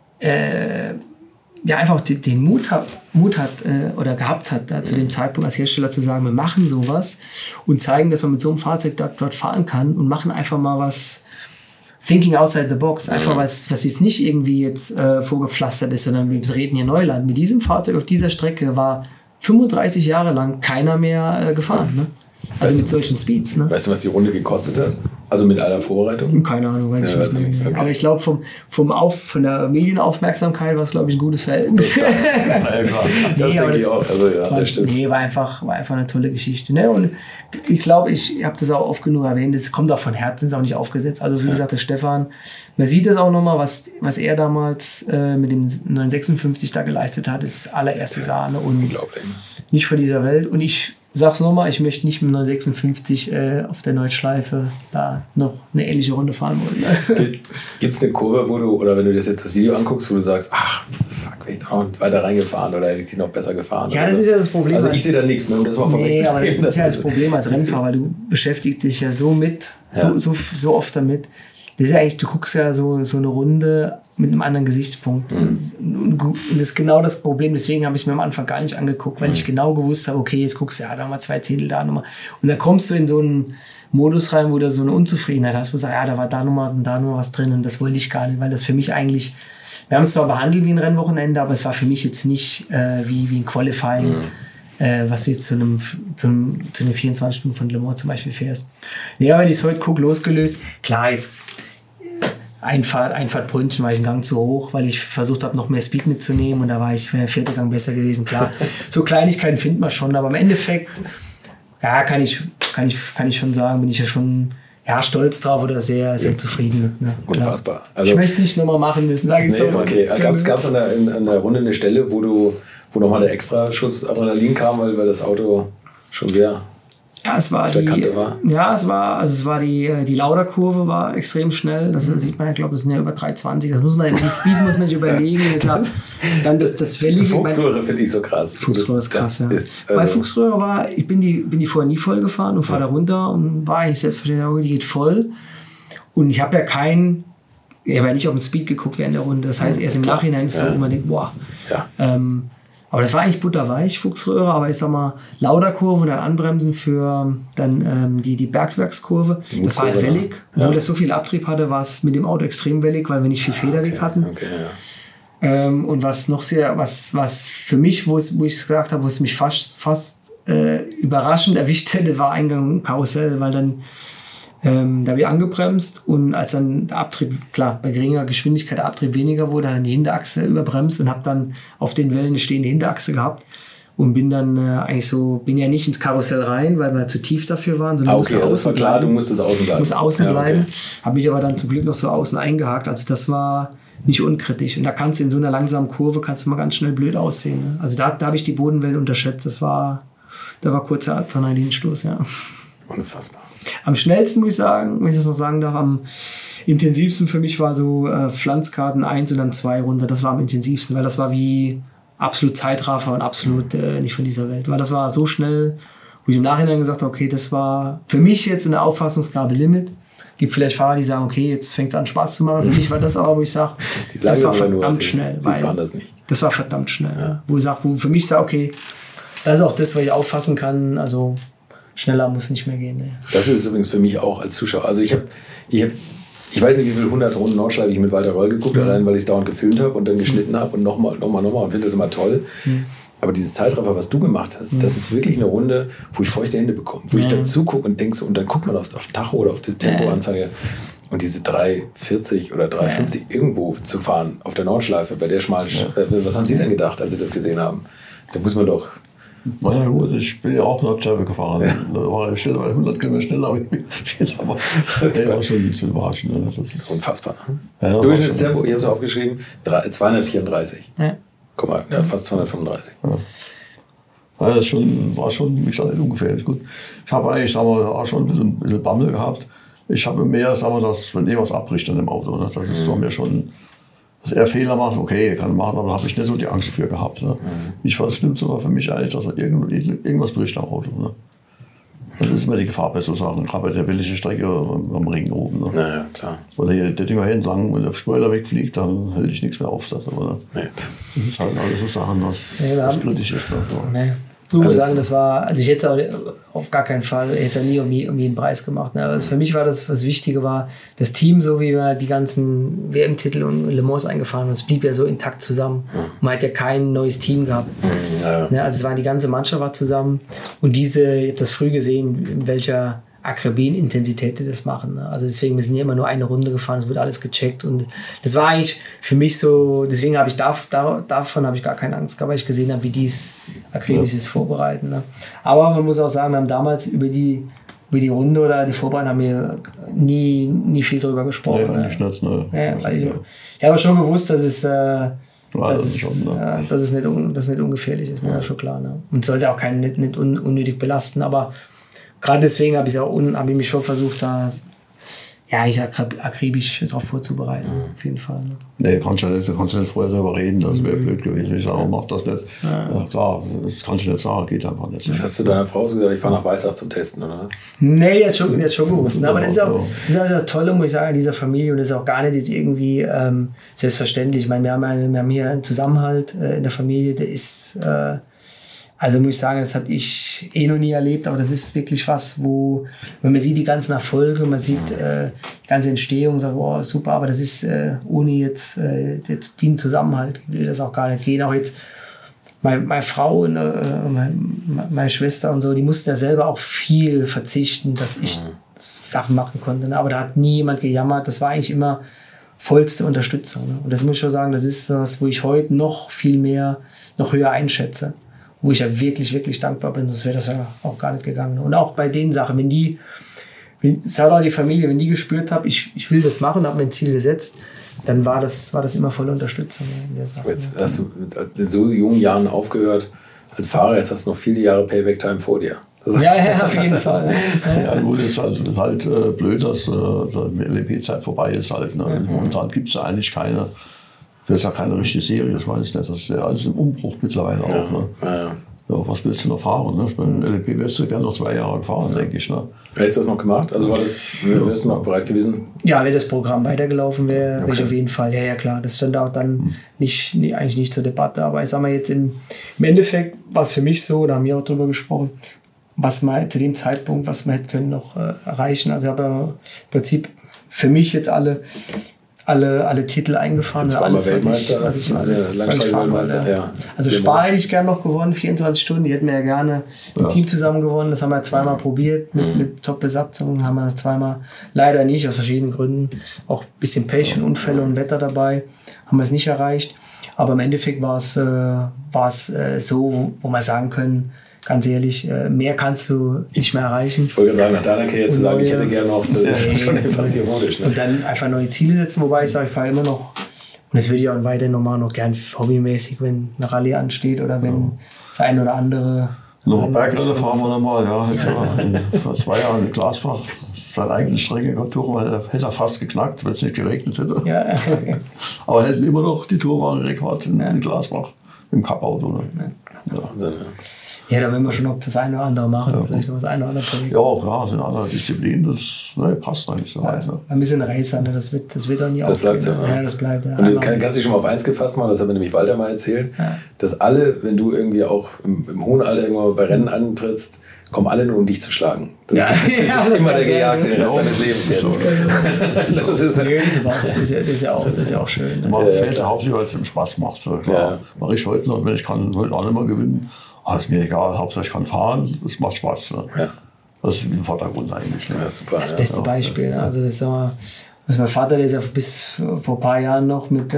A: einfach den Mut hat oder gehabt hat, zu dem Zeitpunkt als Hersteller zu sagen, wir machen sowas und zeigen, dass man mit so einem Fahrzeug dort fahren kann und machen einfach mal was thinking outside the box, einfach was jetzt nicht irgendwie jetzt vorgepflastert ist, sondern wir reden hier Neuland. Mit diesem Fahrzeug auf dieser Strecke war 35 Jahre lang keiner mehr gefahren, ne? Also mit solchen Speeds. Ne?
C: Weißt du, was die Runde gekostet hat? Also mit aller Vorbereitung?
A: Keine Ahnung, weiß ich nicht. Okay. Aber ich glaube, von der Medienaufmerksamkeit war es, glaube ich, ein gutes Verhältnis.
C: Das denke ich auch. Also, ja, das stimmt.
A: Nee, war einfach eine tolle Geschichte. Ne? Und ich glaube, ich habe das auch oft genug erwähnt, es kommt auch von Herzen, ist auch nicht aufgesetzt. Also wie gesagt, der Stefan, man sieht das auch nochmal, was er damals mit dem 956 da geleistet hat, ist allererste Sahne. Und unglaublich. Nicht von dieser Welt. Und ich sag's nochmal, ich möchte nicht mit 956 auf der Nordschleife da noch eine ähnliche Runde fahren wollen.
C: Gibt's eine Kurve, wo du, oder wenn du das Video anguckst, wo du sagst, ach, fuck, wäre ich da noch weiter reingefahren oder hätte ich die noch besser gefahren?
A: Ja, das ist ja das Problem.
C: Also ich sehe da nichts, ne, um das mal vorwegzunehmen.
A: Nee, aber das ist ja das Problem als Rennfahrer, weil du beschäftigst dich ja so so oft damit. Das ist ja eigentlich, du guckst ja so eine Runde mit einem anderen Gesichtspunkt. Und das ist genau das Problem. Deswegen habe ich es mir am Anfang gar nicht angeguckt, weil ich genau gewusst habe, okay, jetzt guckst du ja da mal 2 Zehntel, da nochmal. Und dann kommst du in so einen Modus rein, wo du so eine Unzufriedenheit hast, wo du sagst, ja, da war da nochmal und da nochmal was drin. Und das wollte ich gar nicht, weil das für mich eigentlich, wir haben es zwar behandelt wie ein Rennwochenende, aber es war für mich jetzt nicht wie ein Qualifying, was du jetzt zu den 24 Stunden von Le Mans zum Beispiel fährst. Ja, wenn ich es heute gucke, losgelöst, klar, jetzt Einfahrt Brünnchen war ich einen Gang zu hoch, weil ich versucht habe, noch mehr Speed mitzunehmen und da wäre der 4. Gang besser gewesen, klar. So Kleinigkeiten findet man schon, aber im Endeffekt, ja, kann ich schon sagen, bin ich ja schon stolz drauf oder sehr, sehr zufrieden mit. Ne?
C: Unfassbar. Also,
A: ich möchte nicht nochmal machen müssen, sage ich so.
C: Okay. Gab es an der Runde eine Stelle, wo nochmal der Extraschuss Adrenalin kam, weil das Auto schon sehr...
A: Ja, es war die Lauda-Kurve war extrem schnell. Das sieht man ja, glaube das sind ja über 320. Die Speed muss man sich überlegen. Deshalb dann das Wellige.
C: Fuchsröhre finde ich so krass.
A: Fuchsröhre ist krass, ja. Bei Fuchsröhre ich bin die vorher nie voll gefahren und fahre da runter und war eigentlich selbstverständlich, die geht voll. Und ich habe ja nicht auf den Speed geguckt während der Runde. Das heißt, erst im Nachhinein ist so, wo man denkt, boah. Ja. Aber das war eigentlich butterweich, Fuchsröhre, aber ich sag mal, Lauda-Kurve und dann Anbremsen für dann die Bergwerkskurve. Das war halt wellig. Obwohl das so viel Abtrieb hatte, war es mit dem Auto extrem wellig, weil wir nicht viel Federweg hatten.
C: Okay, ja.
A: Und was noch was für mich, wo ich es gesagt habe, wo es mich fast überraschend erwischt hätte, war Eingang Karussell, weil dann da habe ich angebremst und als dann der Abtrieb, klar, bei geringer Geschwindigkeit der Abtrieb weniger wurde, dann die Hinterachse überbremst und habe dann auf den Wellen eine stehende Hinterachse gehabt und bin dann bin ja nicht ins Karussell rein, weil wir zu tief dafür waren, sondern musste außen
C: das war klar,
A: bleiben.
C: Du musstest außen bleiben.
A: Muss außen bleiben, habe mich aber dann zum Glück noch so außen eingehakt, also das war nicht unkritisch und da kannst du in so einer langsamen Kurve mal ganz schnell blöd aussehen. Ne? Also da habe ich die Bodenwellen unterschätzt, da war kurzer Adrenalinstoß, ja.
C: Unfassbar.
A: Am schnellsten, muss ich sagen, wenn ich das noch sagen darf, am intensivsten für mich war so Pflanzkarten 1 und dann 2 runter. Das war am intensivsten, weil das war wie absolut Zeitraffer und absolut nicht von dieser Welt. Weil das war so schnell, wo ich im Nachhinein gesagt habe, okay, das war für mich jetzt in der Auffassungsgabe Limit. Gibt vielleicht Fahrer, die sagen, okay, jetzt fängt es an Spaß zu machen. Für mich war das aber, wo ich sage, das war verdammt schnell. Das war verdammt schnell. Ja. Wo ich sage, wo für mich sage, okay, das ist auch das, was ich auffassen kann, also schneller muss nicht mehr gehen. Ne.
C: Das ist übrigens für mich auch als Zuschauer. Also ich weiß nicht, wie viele 100 Runden Nordschleife ich mit Walter Röll geguckt habe, allein weil ich es dauernd gefilmt habe und dann geschnitten habe und nochmal und finde das immer toll. Aber dieses Zeitraffer, was du gemacht hast, das ist wirklich eine Runde, wo ich feuchte Hände bekomme. Wo ich dazu gucke und denke so, und dann guckt man auf den Tacho oder auf die Tempoanzeige. Und diese 3,40 oder 3,50 irgendwo zu fahren auf der Nordschleife bei der schmalen was haben Sie denn gedacht, als Sie das gesehen haben? Da muss man doch...
D: Na ja gut, ich bin ja auch Nordschleife gefahren. Ja. Da war ich schneller, 100 km schneller, aber das war schon überraschend. Ne? Das ist
C: unfassbar. Ne?
D: Ja,
C: Durchschnittstempo, ich habe es aufgeschrieben, 234. Ja. Guck mal, fast 235.
D: Ja. Ja, das war schon nicht ungefährlich. Gut. Ich habe eigentlich auch schon ein bisschen Bammel gehabt. Ich habe mehr, dass wenn was abbricht an dem Auto, ne? Das ist mir schon, dass er Fehler macht, okay, kann machen, aber da habe ich nicht so die Angst dafür gehabt. Ne? Das Schlimmste war für mich eigentlich, dass irgendwas bricht am Auto. Ne? Das ist immer die Gefahr bei so Sachen, gerade bei der billigen Strecke am Ring oben. Ne?
C: Ja, klar.
D: Weil der Dinger entlang, wenn der Spoiler wegfliegt, dann hält ich nichts mehr auf. Das ist halt alles so Sachen, was kritisch ist. Also.
A: Nee. Ich muss sagen, das war, also ich hätte es auf gar keinen Fall, ich hätte es ja nie um jeden Preis gemacht. Ne? Also für mich war das, was Wichtige war, das Team, so wie wir die ganzen WM-Titel und Le Mans eingefahren haben, es blieb ja so intakt zusammen. Man hat ja kein neues Team gehabt. Ne? Also es war die ganze Mannschaft war zusammen und ich habe das früh gesehen, in welcher Akribie und Intensität die das machen. Ne? Also deswegen, wir sind ja immer nur eine Runde gefahren, es wird alles gecheckt und das war eigentlich für mich so, deswegen habe ich davon habe ich gar keine Angst gehabt, weil ich gesehen habe, wie die es akribisch vorbereiten. Ne? Aber man muss auch sagen, wir haben damals über die Runde oder die Vorbereitung haben wir nie viel drüber gesprochen.
D: Ja, nicht,
A: ich habe schon gewusst, dass es nicht ungefährlich ist, ne? Schon klar. Ne? Und sollte auch keinen nicht unnötig belasten, aber gerade deswegen habe ich mich schon versucht, da akribisch darauf vorzubereiten. Auf jeden Fall. Ne?
D: Nee, kannst du nicht vorher darüber reden, das wäre blöd gewesen. Ich sage, mach das nicht. Ja, klar, das kannst du nicht sagen, geht einfach nicht.
C: Das hast du deiner Frau gesagt, ich fahre nach Weissach zum Testen, oder?
A: Nee, die hat schon gewusst. Ne? Aber das ist auch das Tolle, muss ich sagen, an dieser Familie. Und das ist auch gar nicht irgendwie selbstverständlich. Ich meine, wir haben hier einen Zusammenhalt in der Familie, der ist... Also muss ich sagen, das habe ich noch nie erlebt, aber das ist wirklich was, wo, wenn man sieht die ganzen Erfolge, man sieht die ganze Entstehung, sagt, oh, super, aber das ist ohne jetzt den Zusammenhalt, würde das auch gar nicht gehen. Auch jetzt meine Frau und meine Schwester und so, die mussten ja selber auch viel verzichten, dass ich Sachen machen konnte. Ne? Aber da hat nie jemand gejammert, das war eigentlich immer vollste Unterstützung. Ne? Und das muss ich schon sagen, das ist das, wo ich heute noch viel mehr, noch höher einschätze. Wo ich ja wirklich, wirklich dankbar bin, sonst wäre das ja auch gar nicht gegangen. Und auch bei den Sachen, das hat auch die Familie, wenn die gespürt hat, ich will das machen, habe mir ein Ziel gesetzt, dann war das immer volle Unterstützung in der Sache.
C: Jetzt hast du in so jungen Jahren aufgehört als Fahrer, jetzt hast du noch viele Jahre Payback-Time vor dir.
A: Ja, auf jeden Fall.
D: Ja, gut, es ist halt blöd, dass die LMP-Zeit vorbei ist halt. Ne? Momentan gibt es ja eigentlich keine. Das ist ja keine richtige Serie, ich weiß nicht. Das ist ja alles im Umbruch mittlerweile auch. Ne? Ja, was willst du noch fahren? Ne? Ich meine, LMP wärst du gerne noch 2 Jahre gefahren, denke ich. Ne?
C: Hättest du das noch gemacht? Also wärst du noch bereit gewesen?
A: Ja, wenn das Programm weitergelaufen wäre, wäre ich auf jeden Fall. Ja, klar. Das stand auch dann eigentlich nicht zur Debatte. Aber ich sag mal jetzt im Endeffekt war es für mich so, da haben wir auch drüber gesprochen, was man zu dem Zeitpunkt, was wir hätten können noch erreichen. Also ich habe ja im Prinzip für mich jetzt alle Titel eingefahren.
C: Alles, Weltmeister,
A: Langstreckenweltmeister. Ja. Also Spa hätte ich gerne noch gewonnen, 24 Stunden. Die hätten wir ja gerne im Team zusammen gewonnen. Das haben wir zweimal probiert mit Top-Besatzung. Haben wir das zweimal leider nicht, aus verschiedenen Gründen. Auch ein bisschen Pech und Unfälle und Wetter dabei. Haben wir es nicht erreicht. Aber im Endeffekt war es so, wo wir sagen können, ganz ehrlich, mehr kannst du nicht mehr erreichen.
C: Ich wollte sagen, nach deiner Karriere zu sagen, ich hätte gerne noch, das ist schon fast ironisch. Ne?
A: Und dann einfach neue Ziele setzen, wobei ich sage, ich fahre immer noch, und das würde ich auch weiterhin noch gern hobbymäßig, wenn eine Rallye ansteht oder wenn das ein oder andere...
D: Noch Bergrennen fahren wir nochmal, ja. Vor 2 Jahren in Glasbach. Seine eigene Strecke Tour, weil hätte er fast geknackt, wenn es nicht geregnet hätte. Ja, okay. Aber hätten immer noch die Tourwagenrekord in Glasbach im Cup-Auto. Ne?
C: Ja. Wahnsinn, ja.
A: Ja, da werden wir schon noch das eine oder andere machen, vielleicht noch das eine oder andere Projekt.
D: Ja, klar, sind andere Disziplinen, das passt eigentlich so weit. Ne?
A: Ein bisschen Racer, ne? Das wird doch nie aufgehen.
C: Bleibt so,
A: ja, das bleibt. Ja.
C: Und das kannst du schon mal auf eins gefasst machen, das hat mir nämlich Walter mal erzählt, dass alle, wenn du irgendwie auch im hohen Alter irgendwann bei Rennen antrittst, kommen alle nur, um dich zu schlagen. Das ist immer der Gejagte den Rest deines Lebens jetzt.
A: Das ist ja auch schön.
D: Man fährt hauptsächlich, weil es ihm Spaß macht. Mache ich heute noch, wenn ich kann, heute auch nicht mehr gewinnen. Ist mir egal, Hauptsache ich kann fahren, das macht Spaß. Ne? Ja. Das ist im Vordergrund eigentlich. Ne?
C: Ja, super,
A: das beste Beispiel. Ne? Also das ist immer, mein Vater, der ist ja bis vor ein paar Jahren noch mit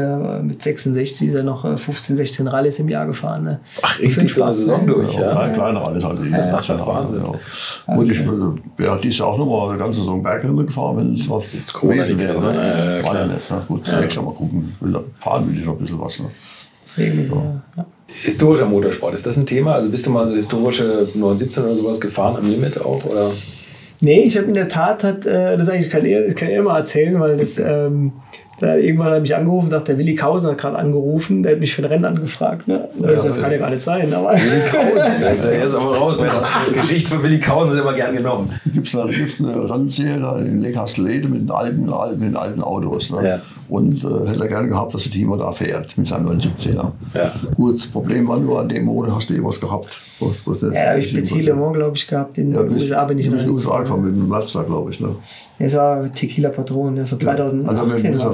A: 66 ist er noch 15, 16 Rallyes im Jahr gefahren. Ne?
C: Ach, richtig so eine Saison durch, ja.
D: Kleine Rallyes halt.
C: Wahnsinn.
D: Ja. Und ich wäre dieses Jahr auch noch mal eine ganze Saison Bergrennen gefahren, wenn es was gewesen wäre. Ne? War ja nicht. Ne? Gut, nächstes Jahr mal gucken. Fahren will ich noch ein bisschen was. Ne?
A: Deswegen, ja.
C: Historischer Motorsport, ist das ein Thema? Also bist du mal so historische 917 oder sowas gefahren am Limit auch? Oder?
A: Nee, ich habe in der Tat, das eigentlich kann er mal erzählen, weil das irgendwann hat er mich angerufen, sagt der Willi Kausen hat gerade angerufen, der hat mich für ein Rennen angefragt. Ne? Das kann ja gar nicht sein. Aber Willi Kausen.
C: Jetzt aber raus, Geschichte von Willi Kausen ist immer gern genommen.
D: Gibt's eine Rennserie da in Le Castellet mit den alten Autos. Ne? Ja. Und hätte er gerne gehabt, dass der Timo da fährt mit seinem 917er. Ja. Gut, das Problem war nur, an dem Monat hast du was gehabt. Was
A: da habe ich Petit Le Mans, glaube ich, gehabt. In den USA bin ich in
D: den USA gefahren mit dem Mazda, glaube ich. Ne?
A: Das war Tequila Patron, das war 2018.
D: Also mit dem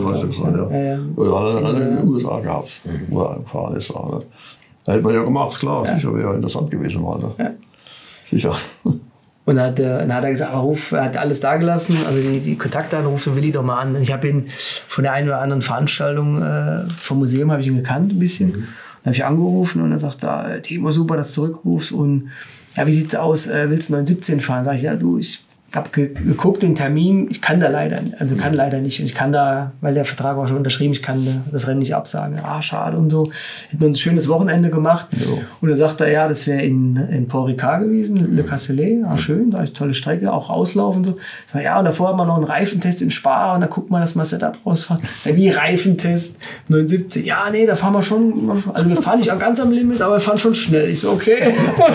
D: Oder hat er in den USA gehabt, wo er gefahren ist. Ne? Da hätte man ja gemacht, klar, sicher wäre interessant gewesen. Mal, ne? Ja. Sicher.
A: Und dann hat er gesagt, er hat alles da gelassen, also die Kontakte anruft, so will ich doch mal an. Und ich habe ihn von der einen oder anderen Veranstaltung vom Museum, habe ich ihn gekannt ein bisschen. Dann habe ich angerufen und er sagt, Timo, super, dass du zurückrufst. Und ja, wie sieht's aus, willst du 917 fahren? Sag ich, ja du, ich habe geguckt, den Termin, ich kann da leider, kann leider nicht. Und ich kann da, weil der Vertrag war schon unterschrieben, ich kann das Rennen nicht absagen. Schade und so. Hätten wir ein schönes Wochenende gemacht. Ja. Und dann sagt er, ja, das wäre in Port Ricard gewesen, Le Castellet. Schön, sag ich, tolle Strecke, auch Auslauf und so. Sag, ja, und davor haben wir noch einen Reifentest in Spa und dann guckt man, dass wir Setup rausfahren. Ja, wie Reifentest? 917. Ja, nee, da fahren wir schon. Also wir fahren nicht ganz am Limit, aber wir fahren schon schnell. Ich so, okay.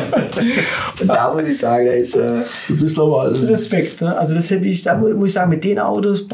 A: Und da muss ich sagen, da ist
D: du bist aber
A: Respekt, ne? Also das hätte ich, da muss ich sagen, mit den Autos,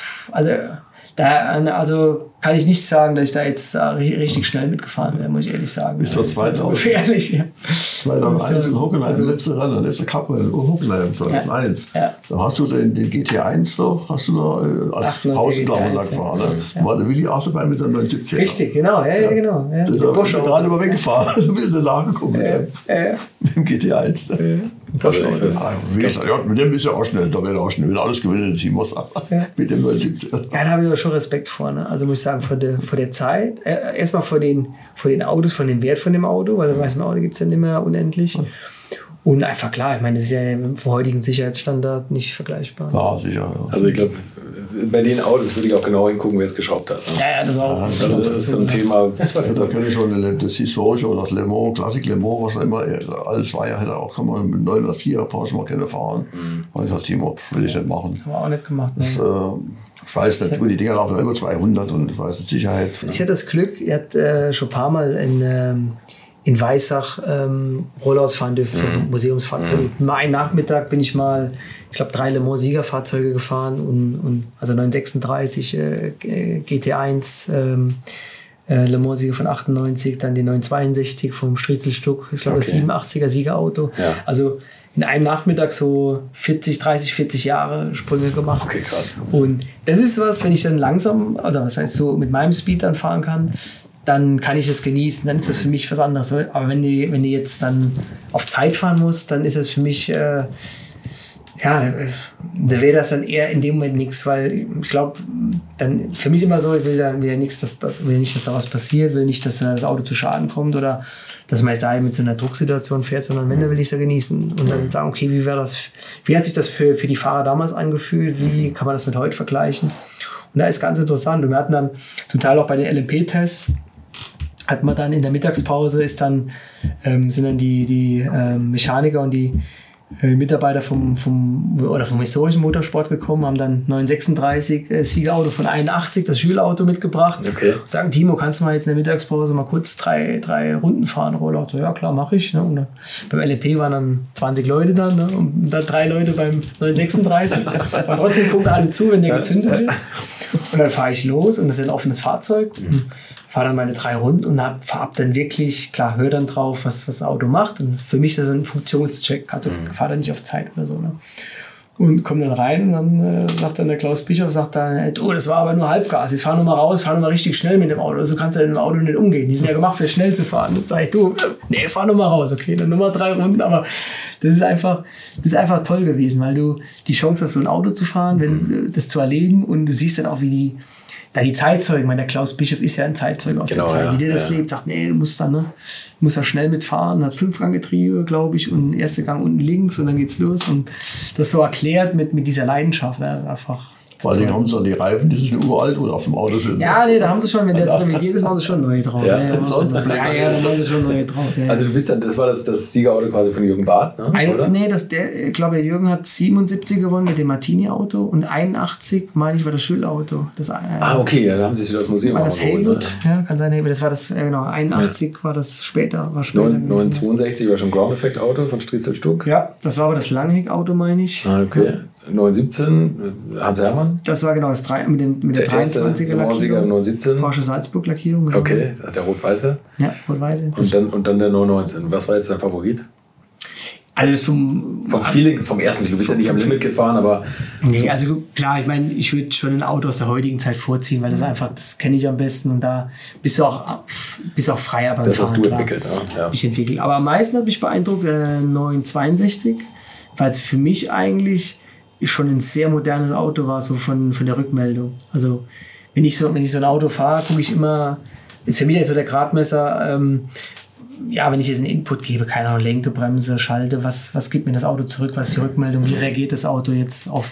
A: also kann ich nicht sagen, dass ich da jetzt richtig schnell mitgefahren wäre, muss ich ehrlich sagen.
D: Bis zur 2000.
A: Gefährlich, ja.
D: 2001 in Hockenheim, letzte Rennen, letzte Cup-Rennen in Hockenheim 2001. Ja. Da hast du den GT1 doch, hast du da als Pausenlaufender gefahren. Ne? Ja. War der Willi auch dabei mit dem 917.
A: Richtig, genau. Ja, genau. Ja.
D: Da ist er gerade mal weggefahren, du bist danach gekommen. Mit dem GT1. Ne? Mit dem ist er auch schnell, da wäre er auch schnell, wenn alles gewinnen, Timos mit dem 917.
A: Ja, da habe ich schon Respekt vor. Ne? Also muss ich sagen, vor der Zeit, erstmal vor den Autos, von dem Wert von dem Auto, weil beim Auto gibt es ja nicht mehr unendlich. Und einfach klar, ich meine, das ist ja vom heutigen Sicherheitsstandard nicht vergleichbar.
D: Ja, sicher. Ja.
C: Also ich glaube, bei den Autos würde ich auch genau hingucken, wer es geschraubt hat. Ne?
A: Ja, das auch.
C: Also das ist so ein Thema.
D: Da kenne ich schon das Historische oder das Le Mans, Classic Le Mans, was immer, alles war ja, hätte auch, kann man mit 904 Porsche mal gerne fahren. Und ich sage, Timo, will ich nicht machen.
A: Haben wir auch nicht gemacht. Ne?
D: Das, ich weiß nicht, die Dinger laufen über 200 und ich weiß nicht, Sicherheit.
A: Ich hatte das Glück, ihr habt schon ein paar Mal in Weissach Rolllaus fahren dürfen für Museumsfahrzeuge. Mal einen Nachmittag bin ich mal, ich glaube, 3 Le Mans Siegerfahrzeuge gefahren und also 936 GT1 Le Mans Sieger von 98, dann den 962 vom Striezelstuck, ich glaube das 87er Siegerauto. Ja. Also in einem Nachmittag so 40 Jahre Sprünge gemacht.
C: Okay, krass.
A: Und das ist was, wenn ich dann langsam, oder was heißt so mit meinem Speed dann fahren kann, dann kann ich es genießen, dann ist das für mich was anderes. Aber wenn die jetzt dann auf Zeit fahren muss, dann ist es für mich, da wäre das dann eher in dem Moment nichts, weil ich glaube, dann für mich immer so, ich will nicht, dass da was passiert, will nicht, dass das Auto zu Schaden kommt oder dass man jetzt da mit so einer Drucksituation fährt, sondern wenn, dann will ich es ja genießen und dann sagen, okay, wie hat sich das für die Fahrer damals angefühlt, wie kann man das mit heute vergleichen? Und da ist ganz interessant und wir hatten dann zum Teil auch bei den LMP-Tests, hat man dann in der Mittagspause sind dann die Mechaniker und die Mitarbeiter vom historischen Motorsport gekommen, haben dann 936 Siegerauto von 81, das Schülerauto mitgebracht.
C: Okay.
A: Sagen, Timo, kannst du mal jetzt in der Mittagspause mal kurz drei Runden fahren? Rollauto, ja klar, mache ich. Ne? Und dann, beim LEP waren dann 20 Leute da, ne? Und dann 3 Leute beim 936. Aber trotzdem gucken alle zu, wenn der gezündet wird. Und dann fahre ich los und das ist ein offenes Fahrzeug. Fahre dann meine 3 Runden und hab dann wirklich, klar, höre dann drauf, was das Auto macht. Und für mich ist das ein Funktionscheck. Also fahre da nicht auf Zeit oder so. Ne? Und komme dann rein und dann sagt dann der Klaus Bischof, du, das war aber nur Halbgas. Jetzt fahr nur mal raus, fahr nur mal richtig schnell mit dem Auto. So kannst du mit dem Auto nicht umgehen. Die sind ja gemacht, für schnell zu fahren. Dann sag ich, nee, fahr nur mal raus. Okay, dann nur mal 3 Runden. Aber das ist einfach toll gewesen, weil du die Chance hast, so ein Auto zu fahren, das zu erleben. Und du siehst dann auch, wie die Zeitzeugen, ich meine, der Klaus Bischof ist ja ein Zeitzeuge aus der Zeit, wie der das lebt, sagt, nee, du musst da schnell mitfahren, hat 5-Ganggetriebe, glaube ich, und erster Gang unten links und dann geht's los und das so erklärt mit dieser Leidenschaft, einfach.
D: Vor allem haben sie dann die Reifen, die sind uralt oder auf dem Auto sind.
A: Ja, nee, da haben sie schon, wenn das revidiert ist, machen sie schon neue drauf.
C: Ja,
A: dann machen sie schon neue drauf. Ja.
C: Also du bist dann, das war das Siegerauto quasi von Jürgen Barth, ne? Oder?
A: Nee, ich glaube, der Jürgen hat 77 gewonnen mit dem Martini-Auto und 81, meine ich, war das Schüllauto.
C: Okay, ja, dann haben sie es wieder das Museum
A: war das Haywood? Ne? Ja, kann sein, Haywood. Das war das, genau, 81 war das später.
C: 962 war schon Ground Effect Auto von Striezel Stuck.
A: Ja, das war aber das Langheck-Auto, meine ich.
C: Okay. 917, Hans Hermann.
A: Das war genau das mit der 23er Lackierung.
C: 917.
A: Porsche Salzburg Lackierung. Genau.
C: Okay, der rot-weiße.
A: Ja, rot-weiße.
C: Und dann der 919. Was war jetzt dein Favorit?
A: Also
C: vom Feeling, vom ersten, du bist ja nicht am Limit gefahren, aber...
A: Nee, also klar, ich meine, ich würde schon ein Auto aus der heutigen Zeit vorziehen, weil das kenne ich am besten und da bist du auch freier beim Fahren.
C: Das hast du entwickelt, ja.
A: Ich entwickelt. Aber am meisten hat mich beeindruckt 962, weil es für mich eigentlich schon ein sehr modernes Auto war, so von der Rückmeldung. Also wenn ich so ein Auto fahre, gucke ich immer, ist für mich so der Gradmesser, wenn ich jetzt einen Input gebe, keine Ahnung, Lenke, Bremse, Schalte, was gibt mir das Auto zurück, was ist die Rückmeldung, wie reagiert das Auto jetzt auf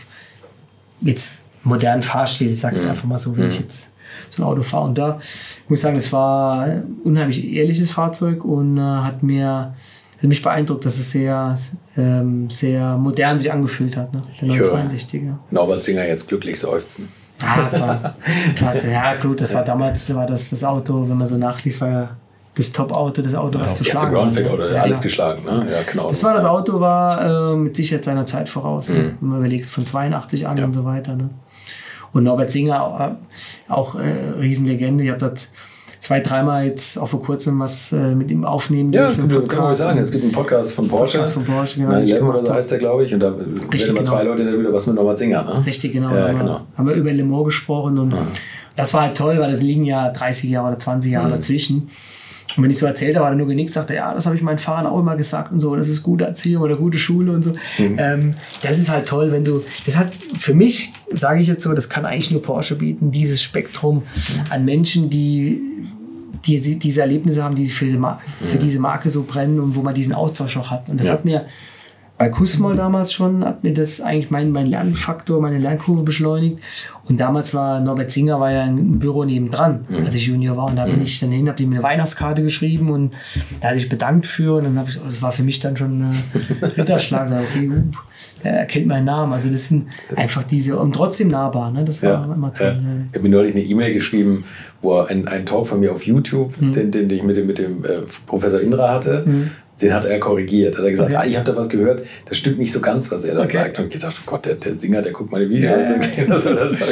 A: modernen Fahrstil, ich sage es einfach mal so, wenn ich jetzt so ein Auto fahre. Und da muss ich sagen, das war ein unheimlich ehrliches Fahrzeug und hat mich beeindruckt, dass es sehr, sehr modern sich angefühlt hat, ne? Der 962er.
C: Norbert Singer jetzt glücklich seufzen.
A: Ja, das war klasse. Ja, gut, das war damals das Auto, wenn man so nachliest, war ja das Top-Auto, das Auto, was zu schlagen war.
C: Das erste Ground-Effect-Auto, alles geschlagen, ne? Ja, genau.
A: Das Auto war mit Sicherheit seiner Zeit voraus, ne? Wenn man überlegt, von 82 an und so weiter, ne? Und Norbert Singer, auch Riesenlegende. Ich habe das 2-3 Mal jetzt auch vor kurzem was mit ihm aufnehmen dürfen.
C: Ja, kann man sagen. Es gibt einen Podcast von Porsche.
A: Genau.
C: 911 oder so heißt der, glaube ich. Und da werden mal 2 Leute dann wieder was mit Norbert Singer. Ne?
A: Richtig, genau.
C: Ja, genau.
A: Haben wir über Le Mans gesprochen. Und das war halt toll, weil das liegen ja 30 Jahre oder 20 Jahre dazwischen. Und wenn ich so erzählt habe, hat er nur genickt, sagte, ja, das habe ich meinen Fahrern auch immer gesagt und so, das ist gute Erziehung oder gute Schule und so. Das ist halt toll, das hat für mich, sage ich jetzt so, das kann eigentlich nur Porsche bieten, dieses Spektrum an Menschen, die diese Erlebnisse haben, die für diese Marke so brennen und wo man diesen Austausch auch hat. Und das hat mir bei Kussmoll damals schon, hat mir das eigentlich mein Lernfaktor, meine Lernkurve beschleunigt. Und damals war Norbert Singer ja ein Büro nebendran, als ich Junior war. Und da bin ich dann hin, habe ihm eine Weihnachtskarte geschrieben und da hat sich bedankt für. Und dann das war für mich dann schon ein Ritterschlag. Sag, okay, er kennt meinen Namen. Also das sind einfach diese, und trotzdem nahbar. Ne? Das war immer toll.
C: Ich habe mir neulich eine E-Mail geschrieben, wo er einen Talk von mir auf YouTube, den ich mit dem Professor Indra hatte, den hat er korrigiert. Hat er gesagt, ich habe da was gehört, das stimmt nicht so ganz, was er da sagt. Und ich dachte, oh Gott, der Singer, der guckt meine Videos. Das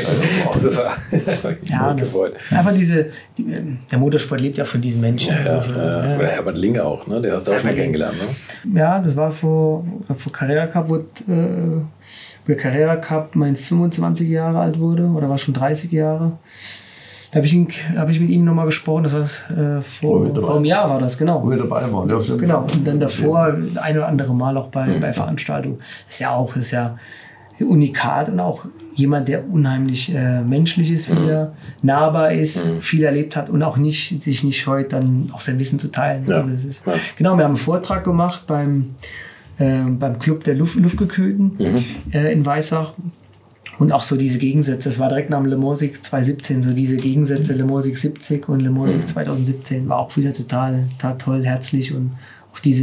C: war
A: gefreut. Aber der Motorsport lebt ja von diesen Menschen.
C: Oder Herbert Linge auch, ne? Der hast du auch schon kennengelernt, ne? Ja,
A: das war vor Carrera Cup, wo der Carrera Cup mein 25 Jahre alt wurde, oder war schon 30 Jahre. Da habe ich mit ihm nochmal gesprochen, das war vor einem Jahr war das, genau.
D: Wo wir dabei waren, ja.
A: Genau, und dann davor ein oder andere Mal auch bei Veranstaltungen. Das ist ja unikat und auch jemand, der unheimlich menschlich ist, wieder nahbar ist, viel erlebt hat und auch sich nicht scheut, dann auch sein Wissen zu teilen. Ja. Also genau, wir haben einen Vortrag gemacht beim Club der Luftgekühlten in Weissach. Und auch so diese Gegensätze, das war direkt nach dem Le Mans 2017, so diese Gegensätze, Le Mans 70 und Le Mans 2017, war auch wieder total toll, herzlich und auch diese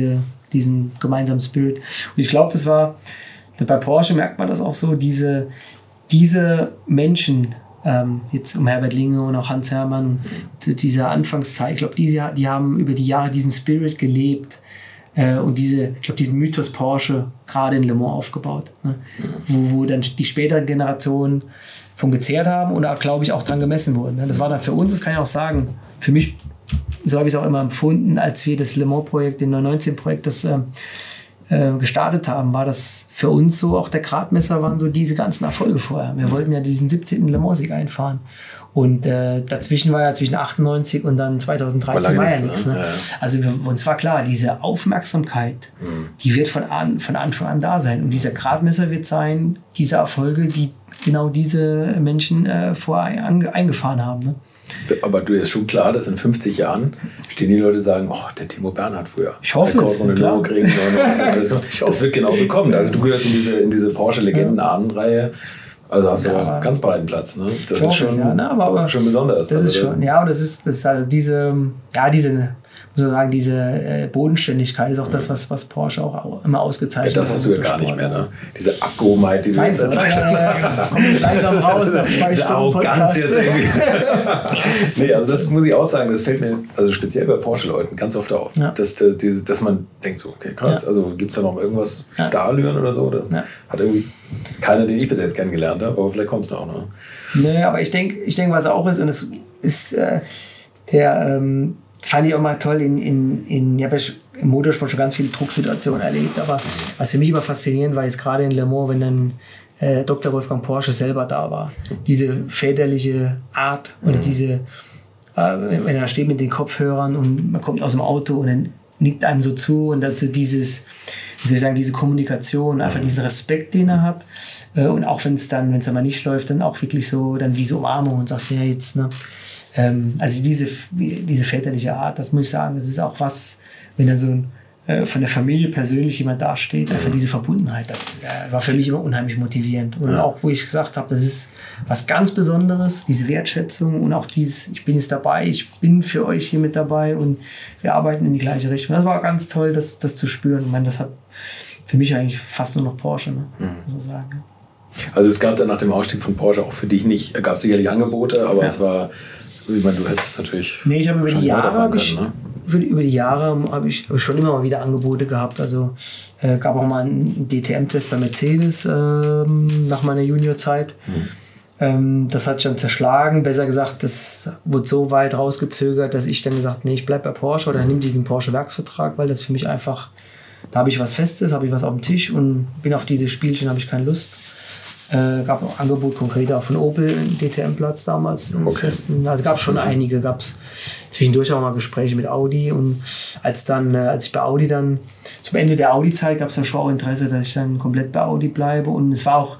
A: diesen gemeinsamen Spirit. Und ich glaube, das war, bei Porsche merkt man das auch so, diese Menschen, jetzt um Herbert Linge und auch Hans Herrmann, zu dieser Anfangszeit, ich glaube, die haben über die Jahre diesen Spirit gelebt und diesen Mythos Porsche gerade in Le Mans aufgebaut, ne? Wo dann die späteren Generationen von gezehrt haben und auch, glaube ich, auch dran gemessen wurden. Ne? Das war dann für uns, das kann ich auch sagen, für mich, so habe ich es auch immer empfunden, als wir das Le Mans-Projekt, den 919-Projekt, das gestartet haben, war das für uns so, auch der Gradmesser waren so diese ganzen Erfolge vorher. Wir wollten ja diesen 17. Le Mans-Sieg einfahren. Und dazwischen war ja zwischen 98 und dann 2013 war ja nichts. Ne? Ja. Also uns war klar, diese Aufmerksamkeit, die wird von Anfang an da sein. Und dieser Gradmesser wird sein, diese Erfolge, die genau diese Menschen vorher eingefahren haben. Ne?
C: Aber du ist schon klar, dass in 50 Jahren stehen die Leute und sagen, oh, der Timo Bernhard früher.
A: Ich hoffe es.
C: Das wird genauso kommen. Also du gehörst in diese Porsche-Legenden-Ahnenreihe. Also hast du einen ganz breiten Platz. Ne? Das ist schon, aber schon besonders.
A: Das ist schon, ja, das ist halt diese, muss man sagen, diese Bodenständigkeit ist auch das, was Porsche auch immer ausgezeichnet hat.
C: Das hast du ja gar nicht mehr, ne? Diese Abgehobenheit, die du
A: jetzt kommt langsam raus nach 2 Stunden Podcast.
C: Jetzt irgendwie. Nee, also das muss ich auch sagen, das fällt mir, also speziell bei Porsche-Leuten ganz oft auf, dass man denkt so, okay, krass, also gibt es da noch irgendwas, Starallüren oder so? Das hat irgendwie keiner, den ich bis jetzt kennengelernt habe, aber vielleicht kommt es noch. Ne?
A: Nee, aber ich denke, was auch ist, und es ist fand ich auch mal toll, ich habe im Motorsport schon ganz viele Drucksituationen erlebt, aber was für mich immer faszinierend war, jetzt gerade in Le Mans, wenn dann Dr. Wolfgang Porsche selber da war. Diese väterliche Art oder diese, wenn er da steht mit den Kopfhörern und man kommt aus dem Auto und dann nickt einem so zu und dazu dieses, wie soll ich sagen, diese Kommunikation, einfach diesen Respekt, den er hat. Und auch wenn es dann mal nicht läuft, dann auch wirklich so, dann diese Umarmung und sagt, ja jetzt, ne. Also diese väterliche Art, das muss ich sagen, das ist auch was, wenn da so von der Familie persönlich jemand dasteht, einfach diese Verbundenheit, das war für mich immer unheimlich motivierend. Und auch, wo ich gesagt habe, das ist was ganz Besonderes, diese Wertschätzung und auch dieses, ich bin jetzt dabei, ich bin für euch hier mit dabei und wir arbeiten in die gleiche Richtung. Das war ganz toll, das zu spüren. Ich meine, das hat für mich eigentlich fast nur noch Porsche, ne? Muss man sagen.
C: Also es gab dann nach dem Ausstieg von Porsche auch für dich nicht, gab es sicherlich Angebote, aber es war, ich meine, du hättest natürlich.
A: Nee, ich habe über die Jahre habe ich schon immer mal wieder Angebote gehabt. Also gab auch mal einen DTM-Test bei Mercedes nach meiner Juniorzeit. Das hat sich dann zerschlagen. Besser gesagt, das wurde so weit rausgezögert, dass ich dann gesagt habe, nee, ich bleibe bei Porsche oder nimm diesen Porsche-Werksvertrag, weil das für mich einfach, da habe ich was Festes, habe ich was auf dem Tisch und bin auf diese Spielchen, habe ich keine Lust. Gab auch Angebot konkret auch von Opel, DTM-Platz damals. Festen. Also gab es schon einige, gab es zwischendurch auch mal Gespräche mit Audi und als ich bei Audi dann, zum Ende der Audi-Zeit gab es dann schon auch Interesse, dass ich dann komplett bei Audi bleibe und es war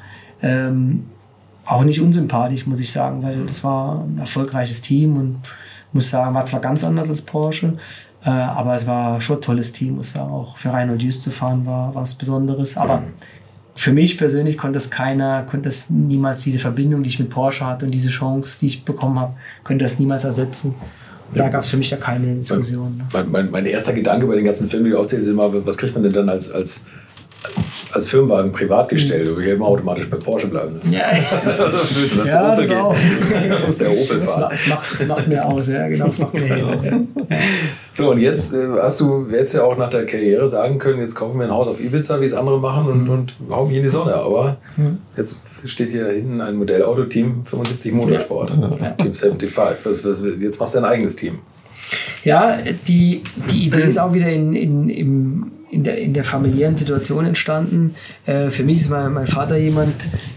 A: auch nicht unsympathisch, muss ich sagen, weil das war ein erfolgreiches Team und muss sagen, war zwar ganz anders als Porsche, aber es war schon ein tolles Team, muss sagen, auch für Reinhold Just zu fahren war was Besonderes, aber für mich persönlich konnte es niemals diese Verbindung, die ich mit Porsche hatte und diese Chance, die ich bekommen habe, könnte das niemals ersetzen. Und da gab es für mich ja keine Diskussion. Ne?
C: Mein erster Gedanke bei den ganzen Filmen, die du aufzählst, ist immer, was kriegt man denn dann als Firmenwagen privat gestellt? Du willst ja immer automatisch bei Porsche bleiben. Ne?
A: Ja, das auch.
C: Aus der Opel fahren.
A: Das macht mir aus, ja, genau, das macht mir hin.
C: So, und jetzt hast du ja auch nach der Karriere sagen können, jetzt kaufen wir ein Haus auf Ibiza, wie es andere machen und hauen mich in die Sonne. Aber jetzt steht hier hinten ein Modellauto, Team 75 Motorsport, Team 75. Jetzt machst du dein eigenes Team.
A: Ja, die Idee ist auch wieder in der familiären Situation entstanden. Für mich ist mein Vater jemand,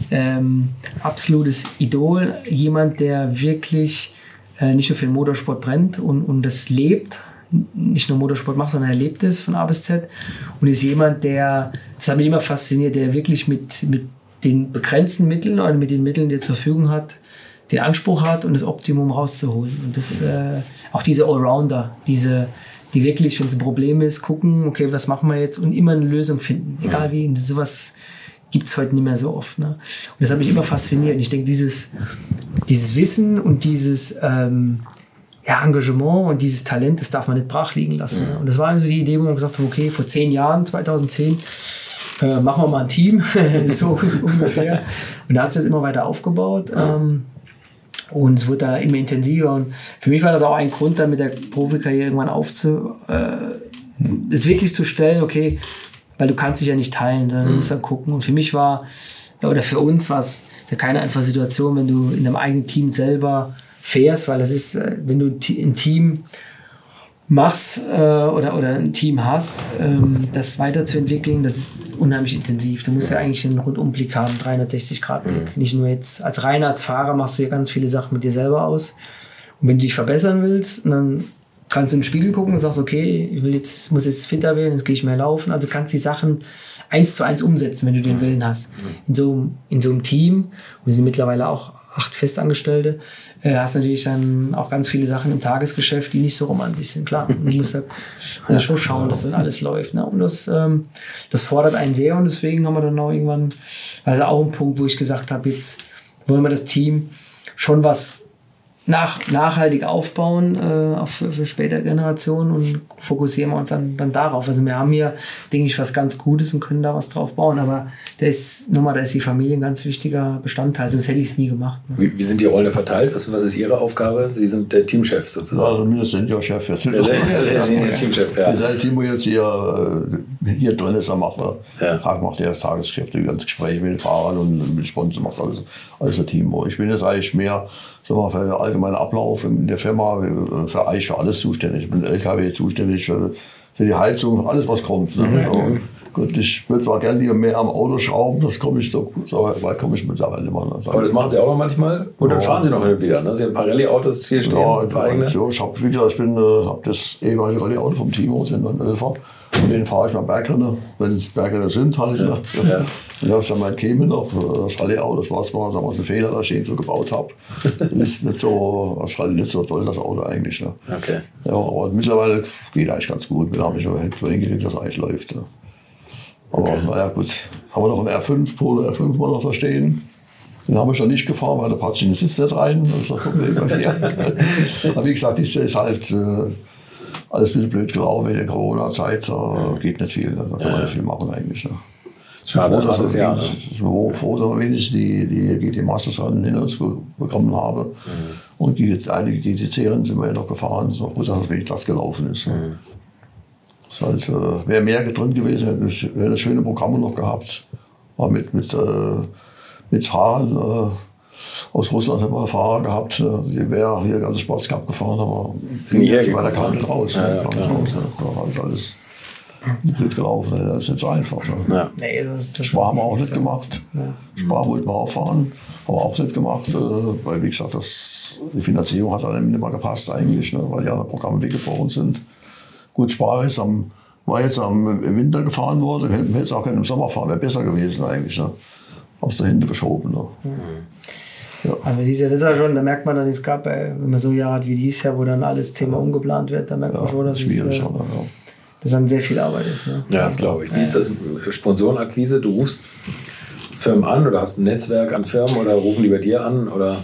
A: absolutes Idol, jemand, der wirklich nicht nur für den Motorsport brennt und das lebt, nicht nur Motorsport macht, sondern er lebt es von A bis Z und ist jemand, das hat mich immer fasziniert, der wirklich mit den begrenzten Mitteln oder mit den Mitteln, die er zur Verfügung hat, den Anspruch hat und das Optimum rauszuholen. Und das auch diese Allrounder, die wirklich, wenn es ein Problem ist, gucken, okay, was machen wir jetzt und immer eine Lösung finden, egal wie. Und sowas gibt es heute nicht mehr so oft. Ne? Und das hat mich immer fasziniert. Und ich denke, dieses Wissen und dieses Engagement und dieses Talent, das darf man nicht brach liegen lassen. Ne? Und das war also die Idee, wo man gesagt hat, okay, vor 10 Jahren, 2010, machen wir mal ein Team, so ungefähr. Und da hat sich das immer weiter aufgebaut. Und es wurde da immer intensiver. Und für mich war das auch ein Grund, dann mit der Profikarriere irgendwann das wirklich zu stellen, okay, weil du kannst dich ja nicht teilen, sondern du musst dann gucken. Und für mich war, oder für uns war es ja keine einfache Situation, wenn du in deinem eigenen Team selber fährst, weil das ist, wenn du ein Team machst oder ein Team hast, das weiterzuentwickeln, das ist unheimlich intensiv. Du musst ja eigentlich einen Rundumblick haben, 360-Grad-Blick. Nicht nur jetzt als Fahrer machst du ja ganz viele Sachen mit dir selber aus. Und wenn du dich verbessern willst, dann kannst du in den Spiegel gucken und sagst, okay, muss jetzt fitter werden, jetzt gehe ich mehr laufen. Also kannst die Sachen 1:1 umsetzen, wenn du den Willen hast. In so einem Team, wir sind mittlerweile auch 8 Festangestellte, hast natürlich dann auch ganz viele Sachen im Tagesgeschäft, die nicht so romantisch sind. Klar, du musst da schon schauen, dass das alles läuft. Ne? Und das fordert einen sehr, und deswegen haben wir dann auch irgendwann, also auch ein Punkt, wo ich gesagt habe, jetzt wollen wir das Team schon was nachhaltig aufbauen, auch für spätere Generationen, und fokussieren wir uns dann darauf. Also wir haben hier, denke ich, was ganz Gutes und können da was drauf bauen, aber da ist die Familie ein ganz wichtiger Bestandteil, sonst hätte ich es nie gemacht. Ne?
C: Wie sind die Rollen verteilt? Was ist Ihre Aufgabe? Sie sind der Teamchef sozusagen.
D: Also wir sind ja Chef. Wir sind
C: der Teamchef, ja.
D: Wir sind Team, wo jetzt hier drin ist, macht er das Tagesgeschäft, die ganzen Gespräche mit den Fahrern und mit Sponsoren, macht alles ein Team. Ich bin jetzt eigentlich mehr für den allgemeinen Ablauf in der Firma, für alles zuständig. Ich bin LKW zuständig, für die Heizung, für alles, was kommt. Ne? Gut, ich würde zwar gerne mehr am Auto schrauben, das komme ich so weit komme ich mittlerweile immer.
C: Aber das machen Sie auch noch manchmal? Und dann fahren Sie noch hin und wieder, ne? Sie haben ein paar Rallye-Autos hier stehen? Ja,
D: ich habe das ehemalige Rallye-Auto vom Timo, sind dann 11er. Und den fahre ich mal Bergrennen, wenn es Bergrennen sind halt. Ja. Ja. Und dann habe ich dann mein Käme noch, das Rallye-Auto, das war zwar damals ein Fehler, dass ich ihn so gebaut habe. Ist nicht so, das Rallye nicht so toll, das Auto eigentlich. Ne? Okay. Ja, aber mittlerweile geht eigentlich ganz gut. Wir haben schon hingekriegt, dass es eigentlich läuft. Ne? Aber naja, gut, haben wir noch einen R5, Polo R5 mal noch da stehen. Den haben wir schon nicht gefahren, weil da passt in den Sitz nicht rein. Das ist das Problem bei mir. Aber wie gesagt, das ist halt alles ein bisschen blöd gelaufen in der Corona-Zeit. Da geht nicht viel, da kann man nicht viel machen eigentlich. Ne?
C: Schade, froh, dass
D: wir wenigstens die GT Masters hinter uns bekommen haben. Und einige GT-Serien sind wir ja noch gefahren. So gut, dass es wenig das gelaufen ist. Ne? Das halt, wäre mehr drin gewesen, hätten wir schöne Programme noch gehabt. War mit Fahrern. Aus Russland haben wir Fahrer gehabt, die wäre hier ganze Sportscup gefahren, aber da kam nicht raus. Das war halt alles blöd gelaufen, das ist nicht so einfach. Ne? Ja. Nee, Spa haben wir auch nicht gemacht. Ja. Spa wollten wir auch fahren, haben wir auch nicht gemacht, weil wie gesagt, die Finanzierung hat dann nicht mehr gepasst eigentlich, ne? Weil die anderen Programme weggebrochen sind. Gut, Spa war jetzt im Winter gefahren worden, hätten wir jetzt auch im Sommer fahren, wäre besser gewesen eigentlich. Ne? Haben es da hinten verschoben. Ne?
A: Ja. Also das ist ja schon, da merkt man dann, es gab, wenn man so Jahre hat wie dieses Jahr, wo dann alles 10-mal umgeplant wird, da merkt man schon, dass das dann sehr viel Arbeit ist. Ne?
C: Ja, das glaube ich. Wie ist das für Sponsorenakquise? Du rufst Firmen an oder hast ein Netzwerk an Firmen oder rufen die bei dir an? Oder?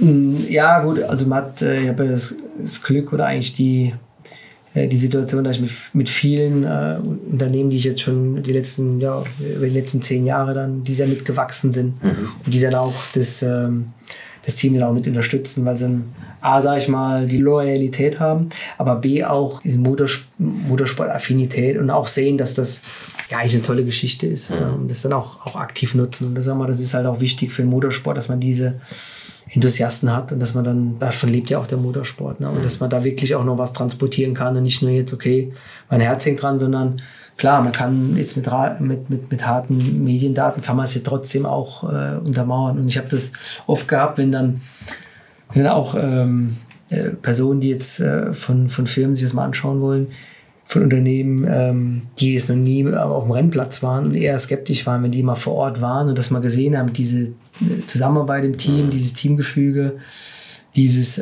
A: Ja, gut, also ich habe ja das Glück oder eigentlich die Situation, dass ich mit vielen Unternehmen, die ich jetzt schon über die letzten 10 Jahre dann, die damit gewachsen sind und die dann auch das Team dann auch mit unterstützen, weil sie A, sag ich mal, die Loyalität haben, aber B, auch diese Motorsport-Affinität und auch sehen, dass das ja eigentlich eine tolle Geschichte ist und das dann auch aktiv nutzen. Und das ist halt auch wichtig für den Motorsport, dass man diese Enthusiasten hat und dass man dann, davon lebt ja auch der Motorsport, ne? Und dass man da wirklich auch noch was transportieren kann und nicht nur jetzt, okay, mein Herz hängt dran, sondern klar, man kann jetzt mit harten Mediendaten kann man es ja trotzdem auch untermauern. Und ich habe das oft gehabt, wenn dann auch Personen, die jetzt von Firmen sich das mal anschauen wollen, von Unternehmen, die jetzt noch nie auf dem Rennplatz waren und eher skeptisch waren, wenn die mal vor Ort waren und das mal gesehen haben, diese Zusammenarbeit im Team, dieses Teamgefüge, dieses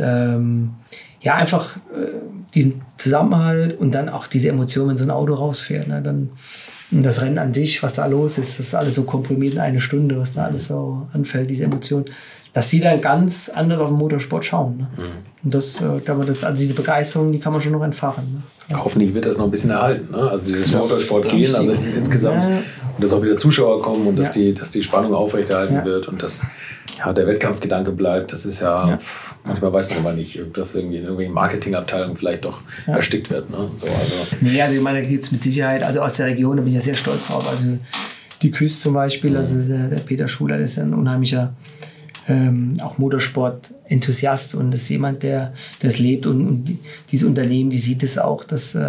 A: einfach diesen Zusammenhalt und dann auch diese Emotionen, wenn so ein Auto rausfährt. Ne, dann das Rennen an sich, was da los ist, das ist alles so komprimiert in 1 Stunde, was da alles so anfällt, diese Emotionen. dass sie dann ganz anders auf den Motorsport schauen. Ne? Und also diese Begeisterung, die kann man schon noch entfachen. Ne?
C: Ja. Hoffentlich wird das noch ein bisschen erhalten. Ne? Also dieses Motorsport gehen, also insgesamt, und dass auch wieder Zuschauer kommen und dass die Spannung aufrechterhalten wird und dass der Wettkampfgedanke bleibt. Das ist manchmal weiß man aber nicht, ob das irgendwie in irgendwelchen Marketingabteilungen vielleicht doch erstickt wird. Ne? So,
A: also ich meine, da gibt es mit Sicherheit, also aus der Region, da bin ich ja sehr stolz drauf. Also die Küste zum Beispiel, also der Peter Schuler, der ist ein unheimlicher auch Motorsport-Enthusiast und ist jemand, der das lebt und diese Unternehmen, die sieht es auch, dass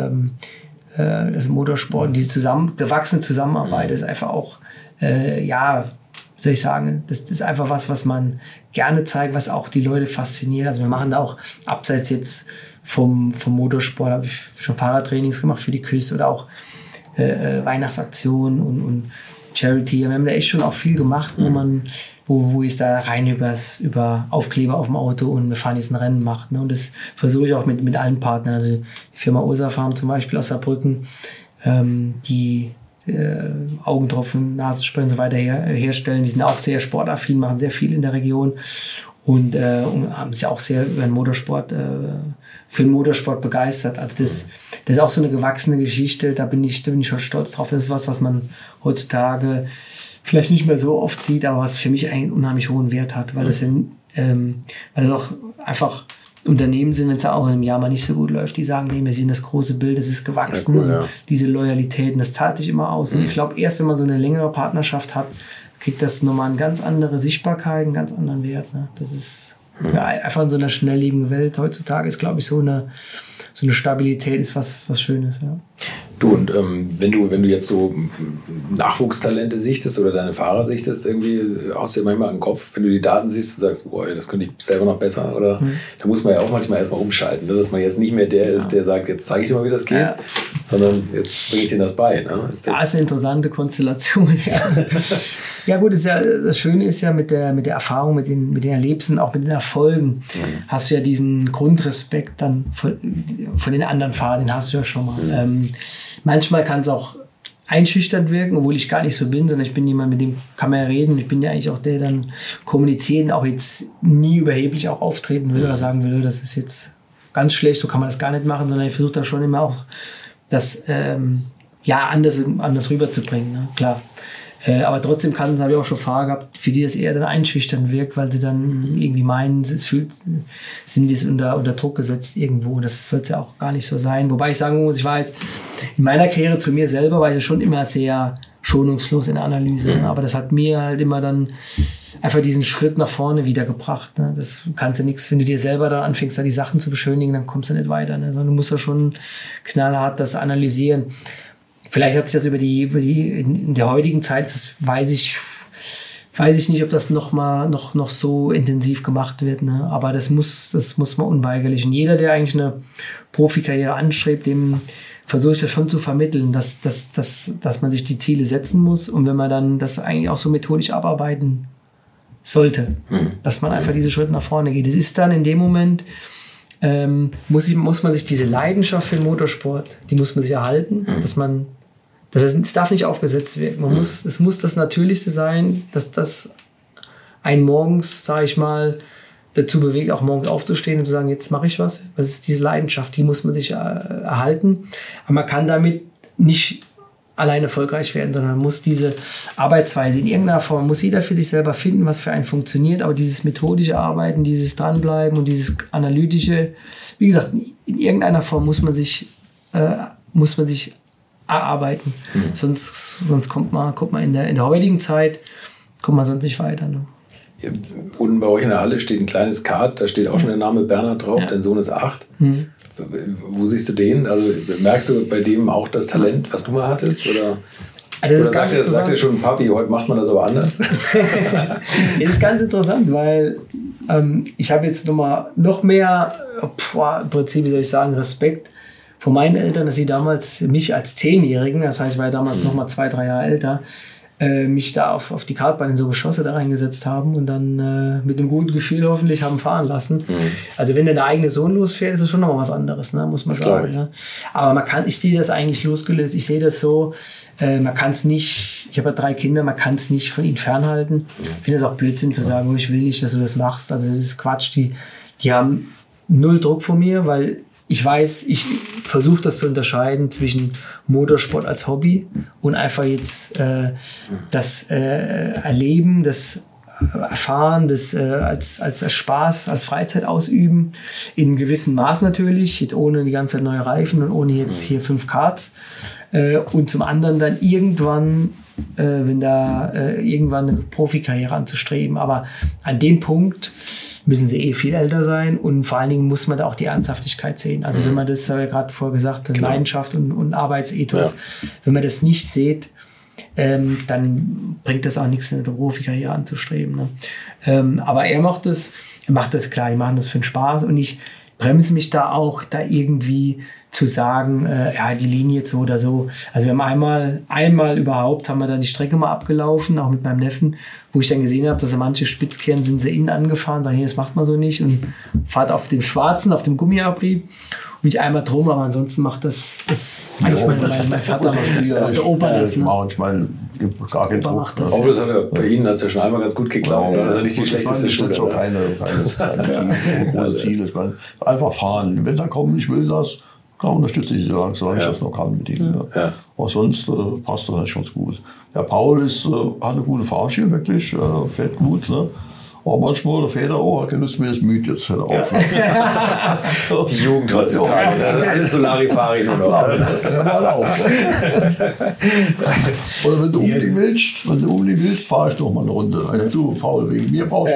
A: das Motorsport und diese gewachsene Zusammenarbeit ist einfach auch, wie soll ich sagen, das ist einfach was man gerne zeigt, was auch die Leute fasziniert. Also wir machen da auch, abseits jetzt vom Motorsport, habe ich schon Fahrradtrainings gemacht für die Küste oder auch Weihnachtsaktionen und Charity. Wir haben da echt schon auch viel gemacht, wo ist da rein über Aufkleber auf dem Auto und wir fahren jetzt ein Rennen macht. Ne? Und das versuche ich auch mit allen Partnern. Also die Firma Ursa Farm zum Beispiel aus Saarbrücken, die Augentropfen, Nasenspray und so weiter herstellen. Die sind auch sehr sportaffin, machen sehr viel in der Region und haben sich auch sehr über für den Motorsport begeistert. Also das ist auch so eine gewachsene Geschichte. Da bin ich schon stolz drauf. Das ist was man heutzutage vielleicht nicht mehr so oft sieht, aber was für mich einen unheimlich hohen Wert hat, weil das auch einfach Unternehmen sind, wenn es auch in einem Jahr mal nicht so gut läuft, die sagen, nee, wir sehen das große Bild, das ist gewachsen, und diese Loyalitäten, das zahlt sich immer aus. Und ich glaube, erst wenn man so eine längere Partnerschaft hat, kriegt das nochmal eine ganz andere Sichtbarkeit, einen ganz anderen Wert. Ne? Das ist einfach in so einer schnelllebigen Welt heutzutage ist, glaube ich, so eine Stabilität ist was Schönes. Ja.
C: Du, und wenn du jetzt so Nachwuchstalente sichtest oder deine Fahrer sichtest, irgendwie hast du dir manchmal im Kopf, wenn du die Daten siehst, und sagst, boah, das könnte ich selber noch besser, oder da muss man ja auch manchmal erstmal umschalten, ne? Dass man jetzt nicht mehr der ist, der sagt, jetzt zeige ich dir mal, wie das geht, sondern jetzt bringe ich dir das bei. Ne?
A: Das ist eine interessante Konstellation. Ja gut, das Schöne ist ja mit der Erfahrung, mit den Erlebnissen, auch mit den Erfolgen, hast du ja diesen Grundrespekt dann von den anderen Fahrern, den hast du ja schon mal. Manchmal kann es auch einschüchternd wirken, obwohl ich gar nicht so bin, sondern ich bin jemand, mit dem kann man ja reden. Ich bin ja eigentlich auch der, der dann kommunizieren, auch jetzt nie überheblich auch auftreten will oder sagen will, das ist jetzt ganz schlecht, so kann man das gar nicht machen, sondern ich versuche da schon immer auch das anders rüberzubringen, ne? Klar. Aber trotzdem habe ich auch schon Fahrer gehabt, für die das eher dann einschüchternd wirkt, weil sie dann irgendwie meinen, sind die unter Druck gesetzt irgendwo. Das sollte ja auch gar nicht so sein. Wobei ich sagen muss, ich war jetzt in meiner Karriere zu mir selber, war ich schon immer sehr schonungslos in der Analyse. Ne? Aber das hat mir halt immer dann einfach diesen Schritt nach vorne wiedergebracht. Ne? Das kannst du nichts, wenn du dir selber dann anfängst, da die Sachen zu beschönigen, dann kommst du nicht weiter. Ne? Sondern du musst ja schon knallhart das analysieren. Vielleicht hat sich das in der heutigen Zeit, das weiß ich nicht, ob das noch so intensiv gemacht wird, ne? Aber das muss man unweigerlich. Und jeder, der eigentlich eine Profikarriere anstrebt, dem versuche ich das schon zu vermitteln, dass man sich die Ziele setzen muss und wenn man dann das eigentlich auch so methodisch abarbeiten sollte, dass man einfach diese Schritte nach vorne geht. Es ist dann in dem Moment, muss man sich diese Leidenschaft für den Motorsport, die muss man sich erhalten, es darf nicht aufgesetzt werden. Es muss das Natürlichste sein, dass das einen morgens, sage ich mal, dazu bewegt, auch morgens aufzustehen und zu sagen, jetzt mache ich was. Das ist diese Leidenschaft, die muss man sich erhalten. Aber man kann damit nicht allein erfolgreich werden, sondern man muss diese Arbeitsweise in irgendeiner Form, muss jeder für sich selber finden, was für einen funktioniert, aber dieses methodische Arbeiten, dieses Dranbleiben und dieses analytische, wie gesagt, in irgendeiner Form muss man sich erarbeiten. Sonst kommt man in der heutigen Zeit, kommt man sonst nicht weiter. Ne?
C: Ja, unten bei euch in der Halle steht ein kleines Kart, da steht auch schon der Name Bernhard drauf, dein Sohn ist 8. Wo siehst du den? Also merkst du bei dem auch das Talent, was du mal hattest? Oder sagt er schon, Papi, heute macht man das aber anders?
A: Das ist ganz interessant, weil ich habe jetzt noch mehr, im Prinzip, wie soll ich sagen, Respekt vor meinen Eltern, dass sie damals mich als 10-Jährigen, das heißt, ich war ja damals noch mal 2-3 Jahre älter, mich da auf die Kartbahn in so Geschosse da reingesetzt haben und dann mit einem guten Gefühl hoffentlich haben fahren lassen. Also wenn der eigene Sohn losfährt, ist das schon nochmal was anderes, ne? Muss man sagen. Ne? Aber ich sehe das eigentlich losgelöst. Ich sehe das so, man kann es nicht ich habe ja 3 Kinder, man kann es nicht von ihnen fernhalten. Ich finde es auch Blödsinn zu sagen, ich will nicht, dass du das machst. Also das ist Quatsch. Die haben null Druck von mir, weil ich weiß, ich versuche das zu unterscheiden zwischen Motorsport als Hobby und einfach jetzt das Erleben, das Erfahren, das als Spaß, als Freizeit ausüben, in gewissem Maß natürlich, jetzt ohne die ganze Zeit neue Reifen und ohne jetzt hier 5 Karts. Und zum anderen dann irgendwann, irgendwann eine Profikarriere anzustreben. Aber an dem Punkt müssen sie viel älter sein und vor allen Dingen muss man da auch die Ernsthaftigkeit sehen. Also wenn man das, habe ich gerade vorher gesagt, Leidenschaft und Arbeitsethos, wenn man das nicht sieht, dann bringt das auch nichts, eine Profikarriere anzustreben. Ne? Aber er macht das klar, die machen das für den Spaß und ich bremse mich da auch, da irgendwie zu sagen, die Linie jetzt so oder so. Also wir haben einmal überhaupt, haben wir dann die Strecke mal abgelaufen, auch mit meinem Neffen, wo ich dann gesehen habe, dass manche Spitzkehren sind sie innen angefahren, sagen, das macht man so nicht und fahrt auf dem Schwarzen, auf dem Gummiabrieb und ich einmal drum, aber ansonsten macht das eigentlich mein Vater macht das, der Opa das. Ne?
D: Ich meine, gibt gar keinen Druck.
E: Das. Aber das hat ja, bei Ihnen hat es ja schon einmal ganz gut geklappt.
D: Ja,
E: also nicht die schlechteste Schule.
D: Das ist schon keine große Ziele. Ich meine, einfach fahren. Wenn sie kommen, ich will das, klar unterstütze ich sie, solange ich das noch kann mit ihnen. Ja. Aber sonst passt das eigentlich ganz gut. Der Paul hat eine gute Fahrstil, wirklich, fährt gut. Ne? Aber manchmal der Väter auch, hat keine Lust mehr, ist müde, jetzt hört er auf.
E: Die Jugend heutzutage, alles Solarifari nur noch.
D: Hör mal auf. Oder wenn du unbedingt willst, fahr ich noch mal eine Runde. Also, du, Paul, wegen mir brauchst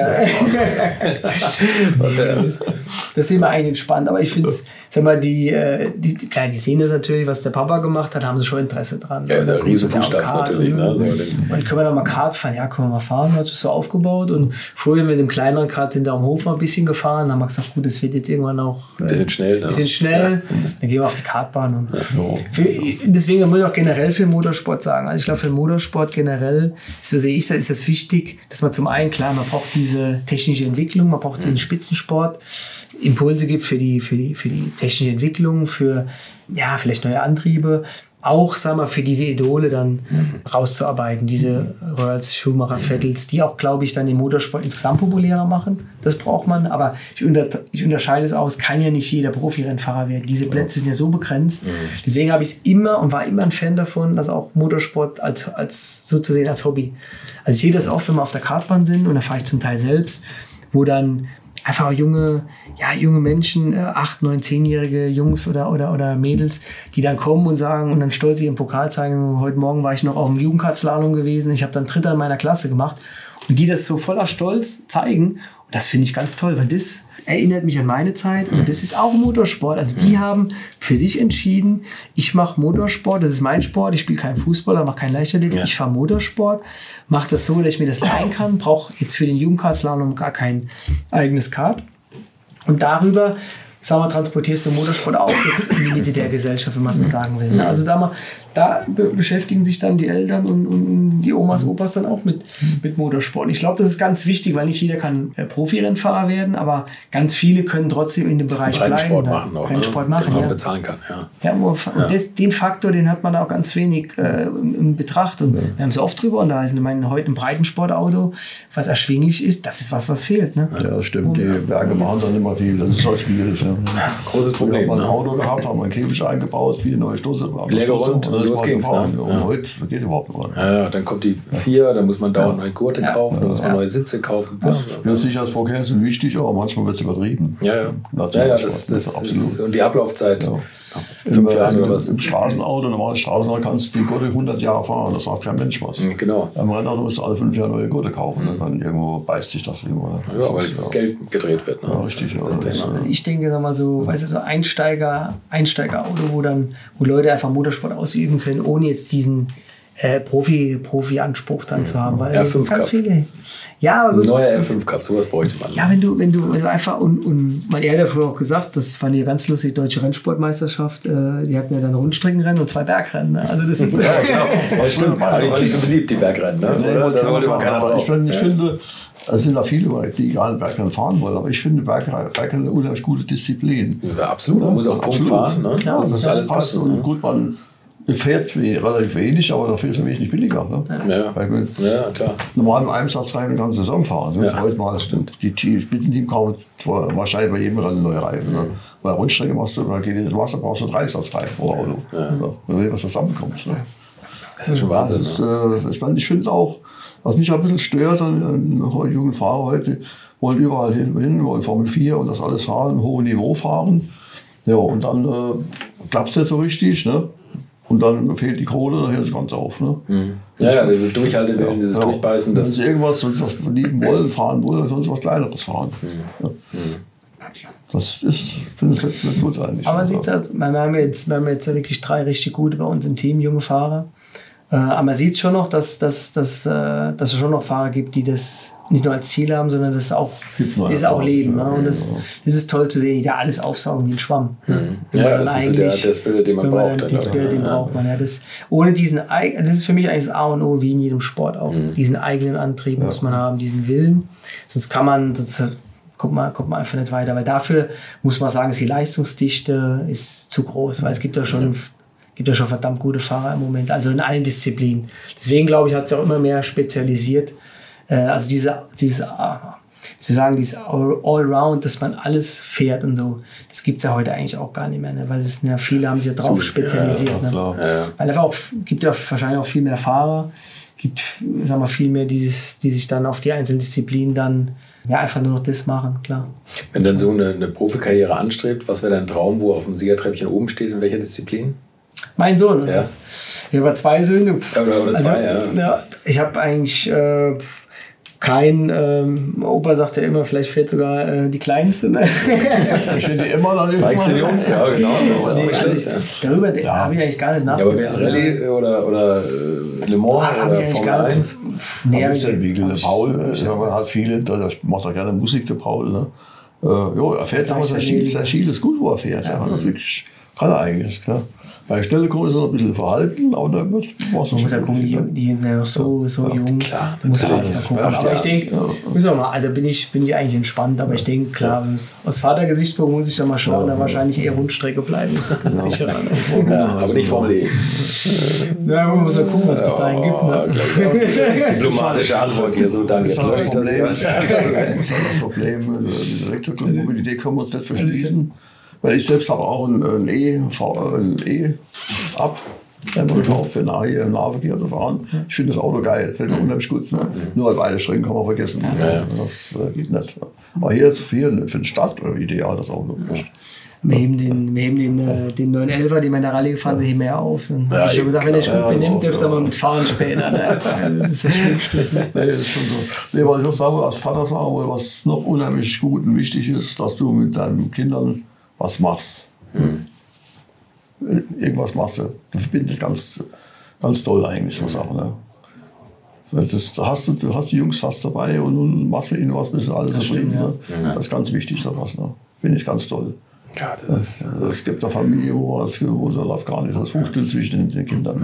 D: du
A: nicht. Das sehen wir eigentlich entspannt, aber ich finde es, sag mal, die sehen das natürlich, was der Papa gemacht hat, haben sie schon Interesse dran.
E: Ja, der riesen Fußstapf natürlich. Ne?
A: Und können wir da mal Kart fahren? Ja, können wir mal fahren, hat sich so aufgebaut und früher mit dem kleineren Kart sind da am Hof mal ein bisschen gefahren, dann haben wir gesagt, gut, das wird jetzt irgendwann auch
E: ein bisschen schnell.
A: Dann gehen wir auf die Kartbahn. Und deswegen muss ich auch generell für den Motorsport sagen, also ich glaube für den Motorsport generell, so sehe ich das, ist das wichtig, dass man zum einen, klar, man braucht diese technische Entwicklung, man braucht diesen Spitzensport, Impulse gibt für die technische Entwicklung, für vielleicht neue Antriebe, auch, sagen wir, für diese Idole dann rauszuarbeiten, diese Röhrls, Schumachers, Vettels, die auch, glaube ich, dann den Motorsport insgesamt populärer machen. Das braucht man, aber ich unterscheide es aus, kann ja nicht jeder Profi-Rennfahrer werden. Diese Plätze sind ja so begrenzt. Deswegen habe ich es immer und war immer ein Fan davon, dass auch Motorsport als so zu sehen als Hobby. Also ich sehe das auch, wenn wir auf der Kartbahn sind und da fahre ich zum Teil selbst, wo dann einfach junge Menschen, 8-, 9-, 10-jährige Jungs oder Mädels, die dann kommen und sagen und dann stolz ihren Pokal zeigen, heute Morgen war ich noch auf dem Jugendkartslalom gewesen, ich habe dann Dritter in meiner Klasse gemacht und die das so voller Stolz zeigen und das finde ich ganz toll, weil das erinnert mich an meine Zeit und das ist auch Motorsport. Also die haben für sich entschieden, ich mache Motorsport, das ist mein Sport, ich spiele keinen Fußball, mache keinen Leichtathletik, ich fahre Motorsport, mache das so, dass ich mir das leihen kann, brauche jetzt für den Jugendkartslalom gar kein eigenes Kart und darüber transportierst du Motorsport auch jetzt in die Mitte der Gesellschaft, wenn man so sagen will. Also da beschäftigen sich dann die Eltern und die Omas, Opas dann auch mit Motorsport. Ich glaube, das ist ganz wichtig, weil nicht jeder kann Profirennfahrer werden, aber ganz viele können trotzdem in dem Bereich bleiben.
E: Rennsport machen,
A: den man
E: bezahlen kann.
A: Den Faktor, den hat man da auch ganz wenig in Betracht. Und wir haben so oft drüber unterhalten. Ich meine, heute ein Breitensportauto, was erschwinglich ist, das ist was fehlt. Ne?
D: Ja, das stimmt. Die Berge machen dann immer viel. Das ist halt schwierig. Ne?
E: Großes Problem.
D: Wir haben mal ein Auto gehabt, haben einen Käfig eingebaut, viele neue Stoße.
E: Leger rund, los ging's.
D: Und heute geht überhaupt nicht mehr.
E: Ja, dann kommt die 4, dann muss man dauernd neue Gurte kaufen, dann muss man neue Sitze kaufen.
D: Sicherheitsvorkehrungen sind wichtig, aber manchmal wird es übertrieben.
E: Das ist absolut. Und die Ablaufzeit. 5 Jahre oder was?
D: Im Straßenauto, normales Straßenauto, kannst du die Gurte 100 Jahre fahren, das sagt kein Mensch was.
E: Genau.
D: Im Rennauto musst du alle 5 Jahre neue Gurte kaufen, dann irgendwo beißt sich das irgendwo.
E: Ja, weil Geld gedreht wird. Ne?
D: Ja, richtig.
E: Das ist das Thema.
A: Also ich denke, sag mal so, weißt du, so Einsteigerauto, wo Leute einfach Motorsport ausüben können, ohne jetzt diesen Profi-Anspruch dann zu haben. Weil
E: R5
A: ganz
E: Cup.
A: viele. Ja, aber gut.
E: Neuer R5 Cup, sowas bräuchte man.
A: Ja, wenn du einfach und man hat ja früher auch gesagt, das fand ich ganz lustig, Deutsche Rennsportmeisterschaft, die hatten ja dann Rundstreckenrennen und 2 Bergrennen. Ne? Also das ist
E: ja, genau. Das stimmt. Aber die waren nicht so beliebt, die Bergrennen. Ne?
D: Aber ich finde, es sind da viele, die gerne Bergrennen fahren wollen, aber ich finde Bergrennen eine unheimlich gute Disziplin.
E: Ja, absolut, man muss auch Punkt fahren. Ne?
D: Ja, das passt. Und gut, fährt relativ wenig, aber dafür ist er wesentlich billiger. Ne?
E: Ja, klar.
D: Normal im Einsatz rein eine ganze Saison fahren. Ne? Heute mal die Spitzenteam kaufen wahrscheinlich bei jedem Rennen neue Reifen. Ne? Bei der Rundstrecke brauchst du 3 Satzreifen pro Auto. Wenn du was zusammenkommst. Ne?
E: Das ist schon Wahnsinn.
D: Ich finde auch, was mich ein bisschen stört an jungen Fahrer heute, wollen überall hin, wollen Formel 4 und das alles fahren, hohem Niveau fahren. Ja, und dann klappt es nicht so richtig. Ne? Und dann fehlt die Kohle, dann hört das Ganze auf. Ne?
E: Ja, dieses Durchhaltewillen, dieses Durchbeißen.
D: Wenn sie irgendwas fahren wollen, dann sollen sie was Kleineres fahren. Ja. Das ist, finde ich, nicht gut eigentlich.
A: Aber man halt, wir haben jetzt wirklich 3 richtig gute bei uns im Team, junge Fahrer. Aber man sieht schon noch, dass es schon noch Fahrer gibt, die das nicht nur als Ziel haben, sondern das auch leben. Ne? Und das ist toll zu sehen, die da alles aufsaugen wie ein Schwamm.
E: Ja, das ist der Spirit, den man braucht.
A: Den Spirit, den braucht man. Ja. Das ist für mich eigentlich das A und O, wie in jedem Sport auch. Diesen eigenen Antrieb muss man haben, diesen Willen. Sonst kommt man einfach nicht weiter. Weil dafür muss man sagen, ist die Leistungsdichte ist zu groß. Weil es gibt ja schon verdammt gute Fahrer im Moment, also in allen Disziplinen. Deswegen, glaube ich, hat es auch immer mehr spezialisiert. Also dieses Allround, dass man alles fährt und so, das gibt es ja heute eigentlich auch gar nicht mehr, ne? Weil viele haben sich ja drauf spezialisiert. Ne? Weil einfach gibt ja wahrscheinlich auch viel mehr Fahrer, gibt viel mehr, die sich dann auf die einzelnen Disziplinen dann einfach nur noch das machen, klar.
E: Wenn dann so eine Profikarriere anstrebt, was wäre dein Traum, wo er auf dem Siegertreppchen oben steht, in welcher Disziplin?
A: Mein Sohn. Ja. Ich habe 2 Söhne.
E: Oder 2,
A: ja. Ich habe eigentlich keinen. Opa sagt ja immer, vielleicht fährt sogar die Kleinste. Ne?
D: Ich finde immer noch nicht.
E: Zeigst du den Jungs? Ja, genau.
A: Darüber habe ich eigentlich gar nicht nachgedacht.
E: Ja, aber wäre es Rallye oder Le Mans oder Formel 1?
D: Nee, wie der Paul. Man hat viele, der macht auch gerne Musik, der Paul. Ne? Er fährt damals sein Stil ist gut, wo er fährt. Ja. Das wirklich, kann er eigentlich. Klar. Bei Stelle ist er noch ein bisschen verhalten, aber dann muss
A: ja gucken, die sind ja noch so jung.
E: Klar,
A: aber ich denke, bin ich eigentlich entspannt, aber ich denke, klar, aus Vatergesichtspunkt muss ich dann mal schauen, da wahrscheinlich eher Rundstrecke bleiben. Ist sicherer.
E: Aber nicht Formel E.
A: Ja, man muss ja gucken, was es bis dahin gibt. Ne?
E: Diplomatische Antwort hier so, danke.
D: Das Problem, die Elektromobilität können wir uns nicht verschließen. Weil ich selbst habe auch ein E ab, gekauft für Nahverkehr zu fahren. Ich finde das Auto geil, fällt mir unheimlich gut. Ne? Nur halt beide Strecken kann man vergessen. Das geht nicht. Aber hier für die Stadt ideal das Auto.
A: Wir heben den 911er, den wir in der Rallye gefahren sind, heben wir ja auf. Dann habe ich schon gesagt, wenn er gut benimmt, dürfte er mal mitfahren später. Ne? Das ist das Schwierigste. Ne?
D: Nee, das ist schon so. Nee, weil ich muss sagen, als Vater sagen, was noch unheimlich gut und wichtig ist, dass du mit deinen Kindern was machst. Irgendwas machst du. Du verbindest ganz, ganz toll eigentlich, muss ich sagen. Ne? Du hast die Jungs dabei und nun machst du ihnen was, bis alles zufrieden. Ne? Das ist ganz wichtig, sowas. Ne? Finde ich ganz toll.
E: Ja, das ist,
D: es gibt eine Familie, wo da läuft gar nicht das Fußspiel zwischen den Kindern.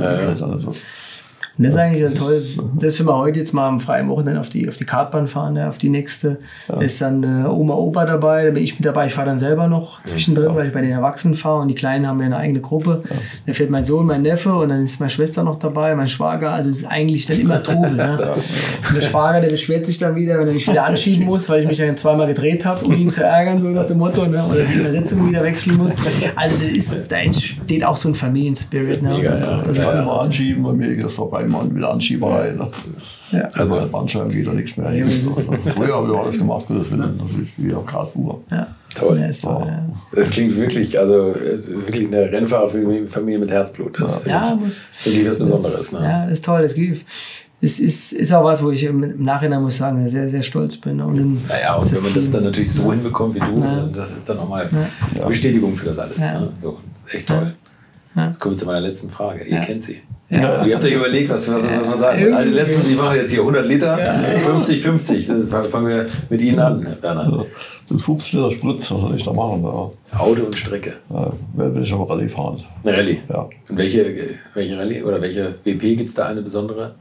A: Und das ist eigentlich toll. Selbst wenn wir heute jetzt mal am freien Wochenende auf die Kartbahn fahren, auf die nächste, da ist dann Oma, Opa dabei, da bin ich mit dabei, ich fahre dann selber noch zwischendrin, weil ich bei den Erwachsenen fahre und die Kleinen haben ja eine eigene Gruppe. Da fährt mein Sohn, mein Neffe und dann ist meine Schwester noch dabei, mein Schwager, also es ist eigentlich dann immer Trubel. Ne? Und der Schwager, der beschwert sich dann wieder, wenn er mich wieder anschieben muss, weil ich mich dann 2-mal gedreht habe, um ihn zu ärgern, so nach dem Motto, ne? Oder die Übersetzung wieder wechseln muss. Also da entsteht auch so ein Familienspirit. Ne?
E: Mega,
D: das ist immer anschieben, bei mir geht das vorbei. Man will Anschieberei. Ne?
A: Ja.
D: Also Bandscheiben geht da nichts mehr. Früher habe ich alles gemacht, das will natürlich wieder gerade fuhr.
A: Ja.
E: Toll.
A: Ja, ist toll ja.
E: Das klingt wirklich, wirklich eine Rennfahrerfamilie mit Herzblut. Das finde ich was Besonderes. Ne?
A: Ja, das ist toll. Es ist auch was, wo ich im Nachhinein muss sagen, sehr, sehr stolz bin. Und
E: und wenn man das dann natürlich so hinbekommt wie du, das ist dann nochmal Bestätigung für das alles. Ja. Ne? So, echt toll. Ja. Jetzt kommen wir zu meiner letzten Frage. Ihr kennt sie. Ja. Ihr habt euch überlegt, was man sagen. Also die machen jetzt hier 100 Liter, 50-50. Fangen wir mit Ihnen an, Werner.
D: 50 Liter Sprit, was soll ich da machen?
E: Auto und Strecke.
D: Ja, will ich aber Rallye fahren.
E: Eine Rallye?
D: Ja.
E: Und welche Rallye oder welche WP gibt es da eine besondere?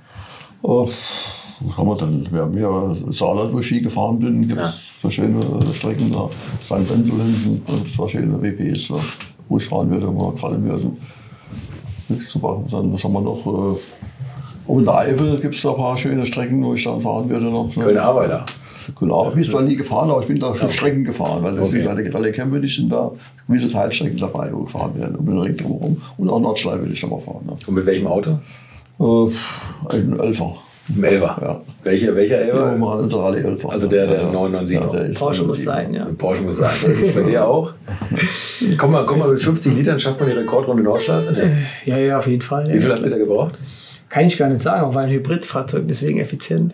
D: Saarland, wo ich viel gefahren bin, gibt es verschiedene Strecken. Da St. Wendel hinten, gibt es verschiedene WPs, wo ich fahren würde, wo mir gefallen würde. Super. Dann, was haben wir noch? In der Eifel gibt es da ein paar schöne Strecken, wo ich dann fahren würde noch.
E: Kölner Arbeiter.
D: Genau, ich bin zwar nie gefahren, aber ich bin da schon Strecken gefahren, weil das sind bei der Rallye Camp sind da gewisse Teilstrecken dabei, wo gefahren werden. Und mit dem Ring drumherum. Und auch Nordschleife will ich da mal fahren. Ne?
E: Und mit welchem Auto?
D: Ein Elfer.
E: Ein Elfer? Ja. Welcher Elfer?
D: Ja, mal unser Rallye Elfer.
E: Also der 997
D: ja,
E: noch.
A: Porsche muss sein, ja.
E: Porsche muss sein. Das ist bei dir auch? Komm mal, mit 50 Litern schafft man die Rekordrunde Nordschleife? Ne?
A: Ja, auf jeden Fall.
E: Wie viel habt ihr da gebraucht?
A: Kann ich gar nicht sagen, auch war ein Hybridfahrzeug, deswegen effizient.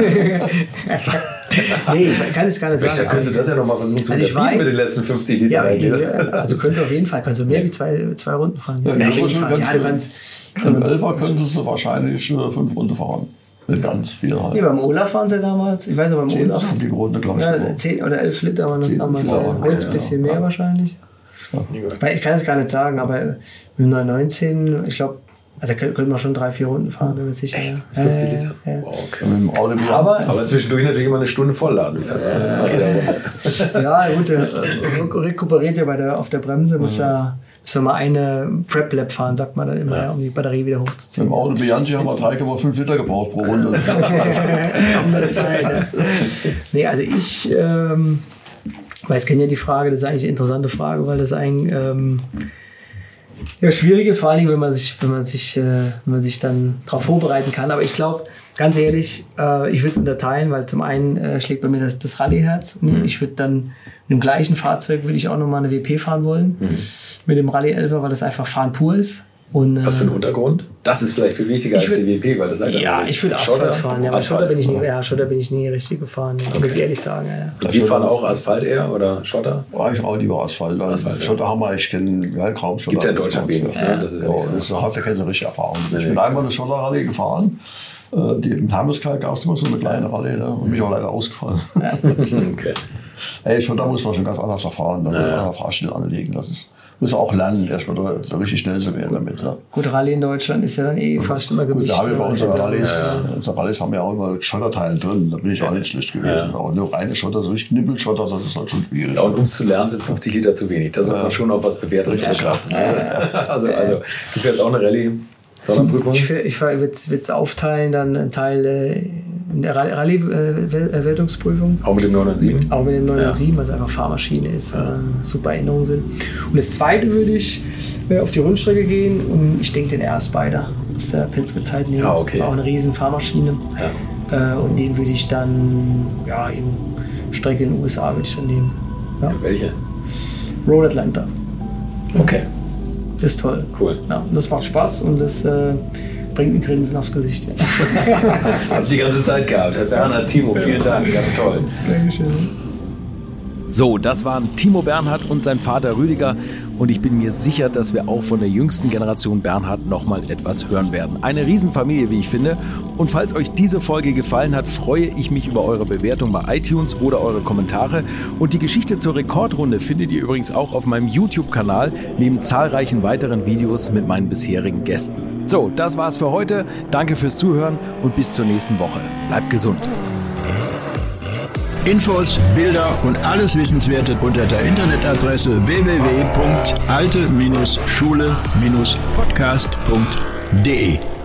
A: Nee, ich kann es gar nicht sagen.
E: Könntest du das ja nochmal versuchen zu unterbieten mit den letzten 50 Litern?
A: Ja, also könntest du auf jeden Fall, kannst du mehr wie zwei Runden fahren.
D: Ja, du kannst mit dem Elfer könntest du wahrscheinlich 5 Runden fahren. Mit ganz viel halt.
A: Nee, beim Olaf waren sie damals, ich weiß aber beim
D: 10
A: Olaf.
D: Die Runde, glaube ich.
A: Ja, 10 oder 11 Liter waren das damals. Jetzt ein bisschen mehr wahrscheinlich. Ja. Weil ich kann es gar nicht sagen, aber mit dem 919, ich glaube, also da können wir schon 3-4 Runden fahren, bin mir sicher.
E: 50 Liter? Ja. Wow, okay. Aber zwischendurch natürlich immer eine Stunde vollladen.
A: Ja, gut, rekuperiert ja auf der Bremse, muss ja mal eine Prep-Lap fahren, sagt man dann immer, um die Batterie wieder hochzuziehen.
D: Im Auto Bianchi haben wir 3,5 Liter gebraucht pro Runde.
A: Nee, also ich weiß, kenne ja die Frage, das ist eigentlich eine interessante Frage, weil das eigentlich schwierig ist, vor allen Dingen, wenn man sich dann darauf vorbereiten kann. Aber ich glaube, ganz ehrlich, ich will es unterteilen, weil zum einen schlägt bei mir das Rallye-Herz. Ich würde dann mit dem gleichen Fahrzeug auch nochmal eine WP fahren wollen. Mit dem Rallye 11er, weil das einfach Fahren pur ist. Und,
E: was für ein Untergrund? Das ist vielleicht viel wichtiger als die WP, weil das einfach
A: ich würde Asphalt fahren. Ja, Schotter bin ich nie richtig gefahren. Muss ich ehrlich sagen. Ja.
E: Und Sie fahren auch Asphalt eher oder Schotter?
D: Ich auch lieber Asphalt. Schotter haben wir, ich kenne kaum Schotter.
E: Gibt es ja in Deutschland wenig. Ne? Das ist ja nicht so.
D: Das hat ja keine richtige Erfahrung. Ich bin einmal eine Schotter-Rallye gefahren. Im Hermeskalk gab es immer so eine kleine Rallye. Ne? Und mich auch leider ausgefallen.
E: Okay.
D: Schotter muss man schon ganz anders erfahren. Dann einen Fahrstil anlegen. Das muss man auch lernen, erstmal da richtig schnell zu werden damit. Ne?
A: Gut, Rallye in Deutschland ist ja dann fast immer gemischt.
D: Da haben wir bei unseren Rallyes haben wir auch immer Schotterteile drin. Da bin ich auch nicht schlecht gewesen. Aber nur reine Schotter, so richtig Knippelschotter, das ist halt schon schwierig.
E: Ja, und um es zu lernen, sind 50 Liter zu wenig. Da sollte man schon auf was Bewährtes zurückgreifen. Also gibt jetzt auch eine Rallye.
A: Ich würde es aufteilen, dann ein Teil in der Rallye-Wertungsprüfung.
E: Auch mit dem 997?
A: Auch mit dem 997, weil es einfach Fahrmaschine ist, super Erinnerungen sind. Und das zweite würde ich auf die Rundstrecke gehen und ich denke den R-Spider aus der Penske-Zeit nehmen.
E: Okay.
A: War auch eine riesen Fahrmaschine. Ja. Und den würde ich dann, Strecke in den USA würde ich dann nehmen. Ja.
E: Welche?
A: Road Atlanta.
E: Okay.
A: Das ist toll.
E: Cool.
A: Ja, das macht Spaß und das bringt ein Grinsen aufs Gesicht. Ja.
E: Habt die ganze Zeit gehabt. Herr Bernhard, Timo, vielen Dank. Ganz toll.
A: Dankeschön.
C: So, das waren Timo Bernhard und sein Vater Rüdiger und ich bin mir sicher, dass wir auch von der jüngsten Generation Bernhard nochmal etwas hören werden. Eine Riesenfamilie, wie ich finde. Und falls euch diese Folge gefallen hat, freue ich mich über eure Bewertung bei iTunes oder eure Kommentare. Und die Geschichte zur Rekordrunde findet ihr übrigens auch auf meinem YouTube-Kanal, neben zahlreichen weiteren Videos mit meinen bisherigen Gästen. So, das war's für heute. Danke fürs Zuhören und bis zur nächsten Woche. Bleibt gesund.
B: Infos, Bilder und alles Wissenswerte unter der Internetadresse www.alte-schule-podcast.de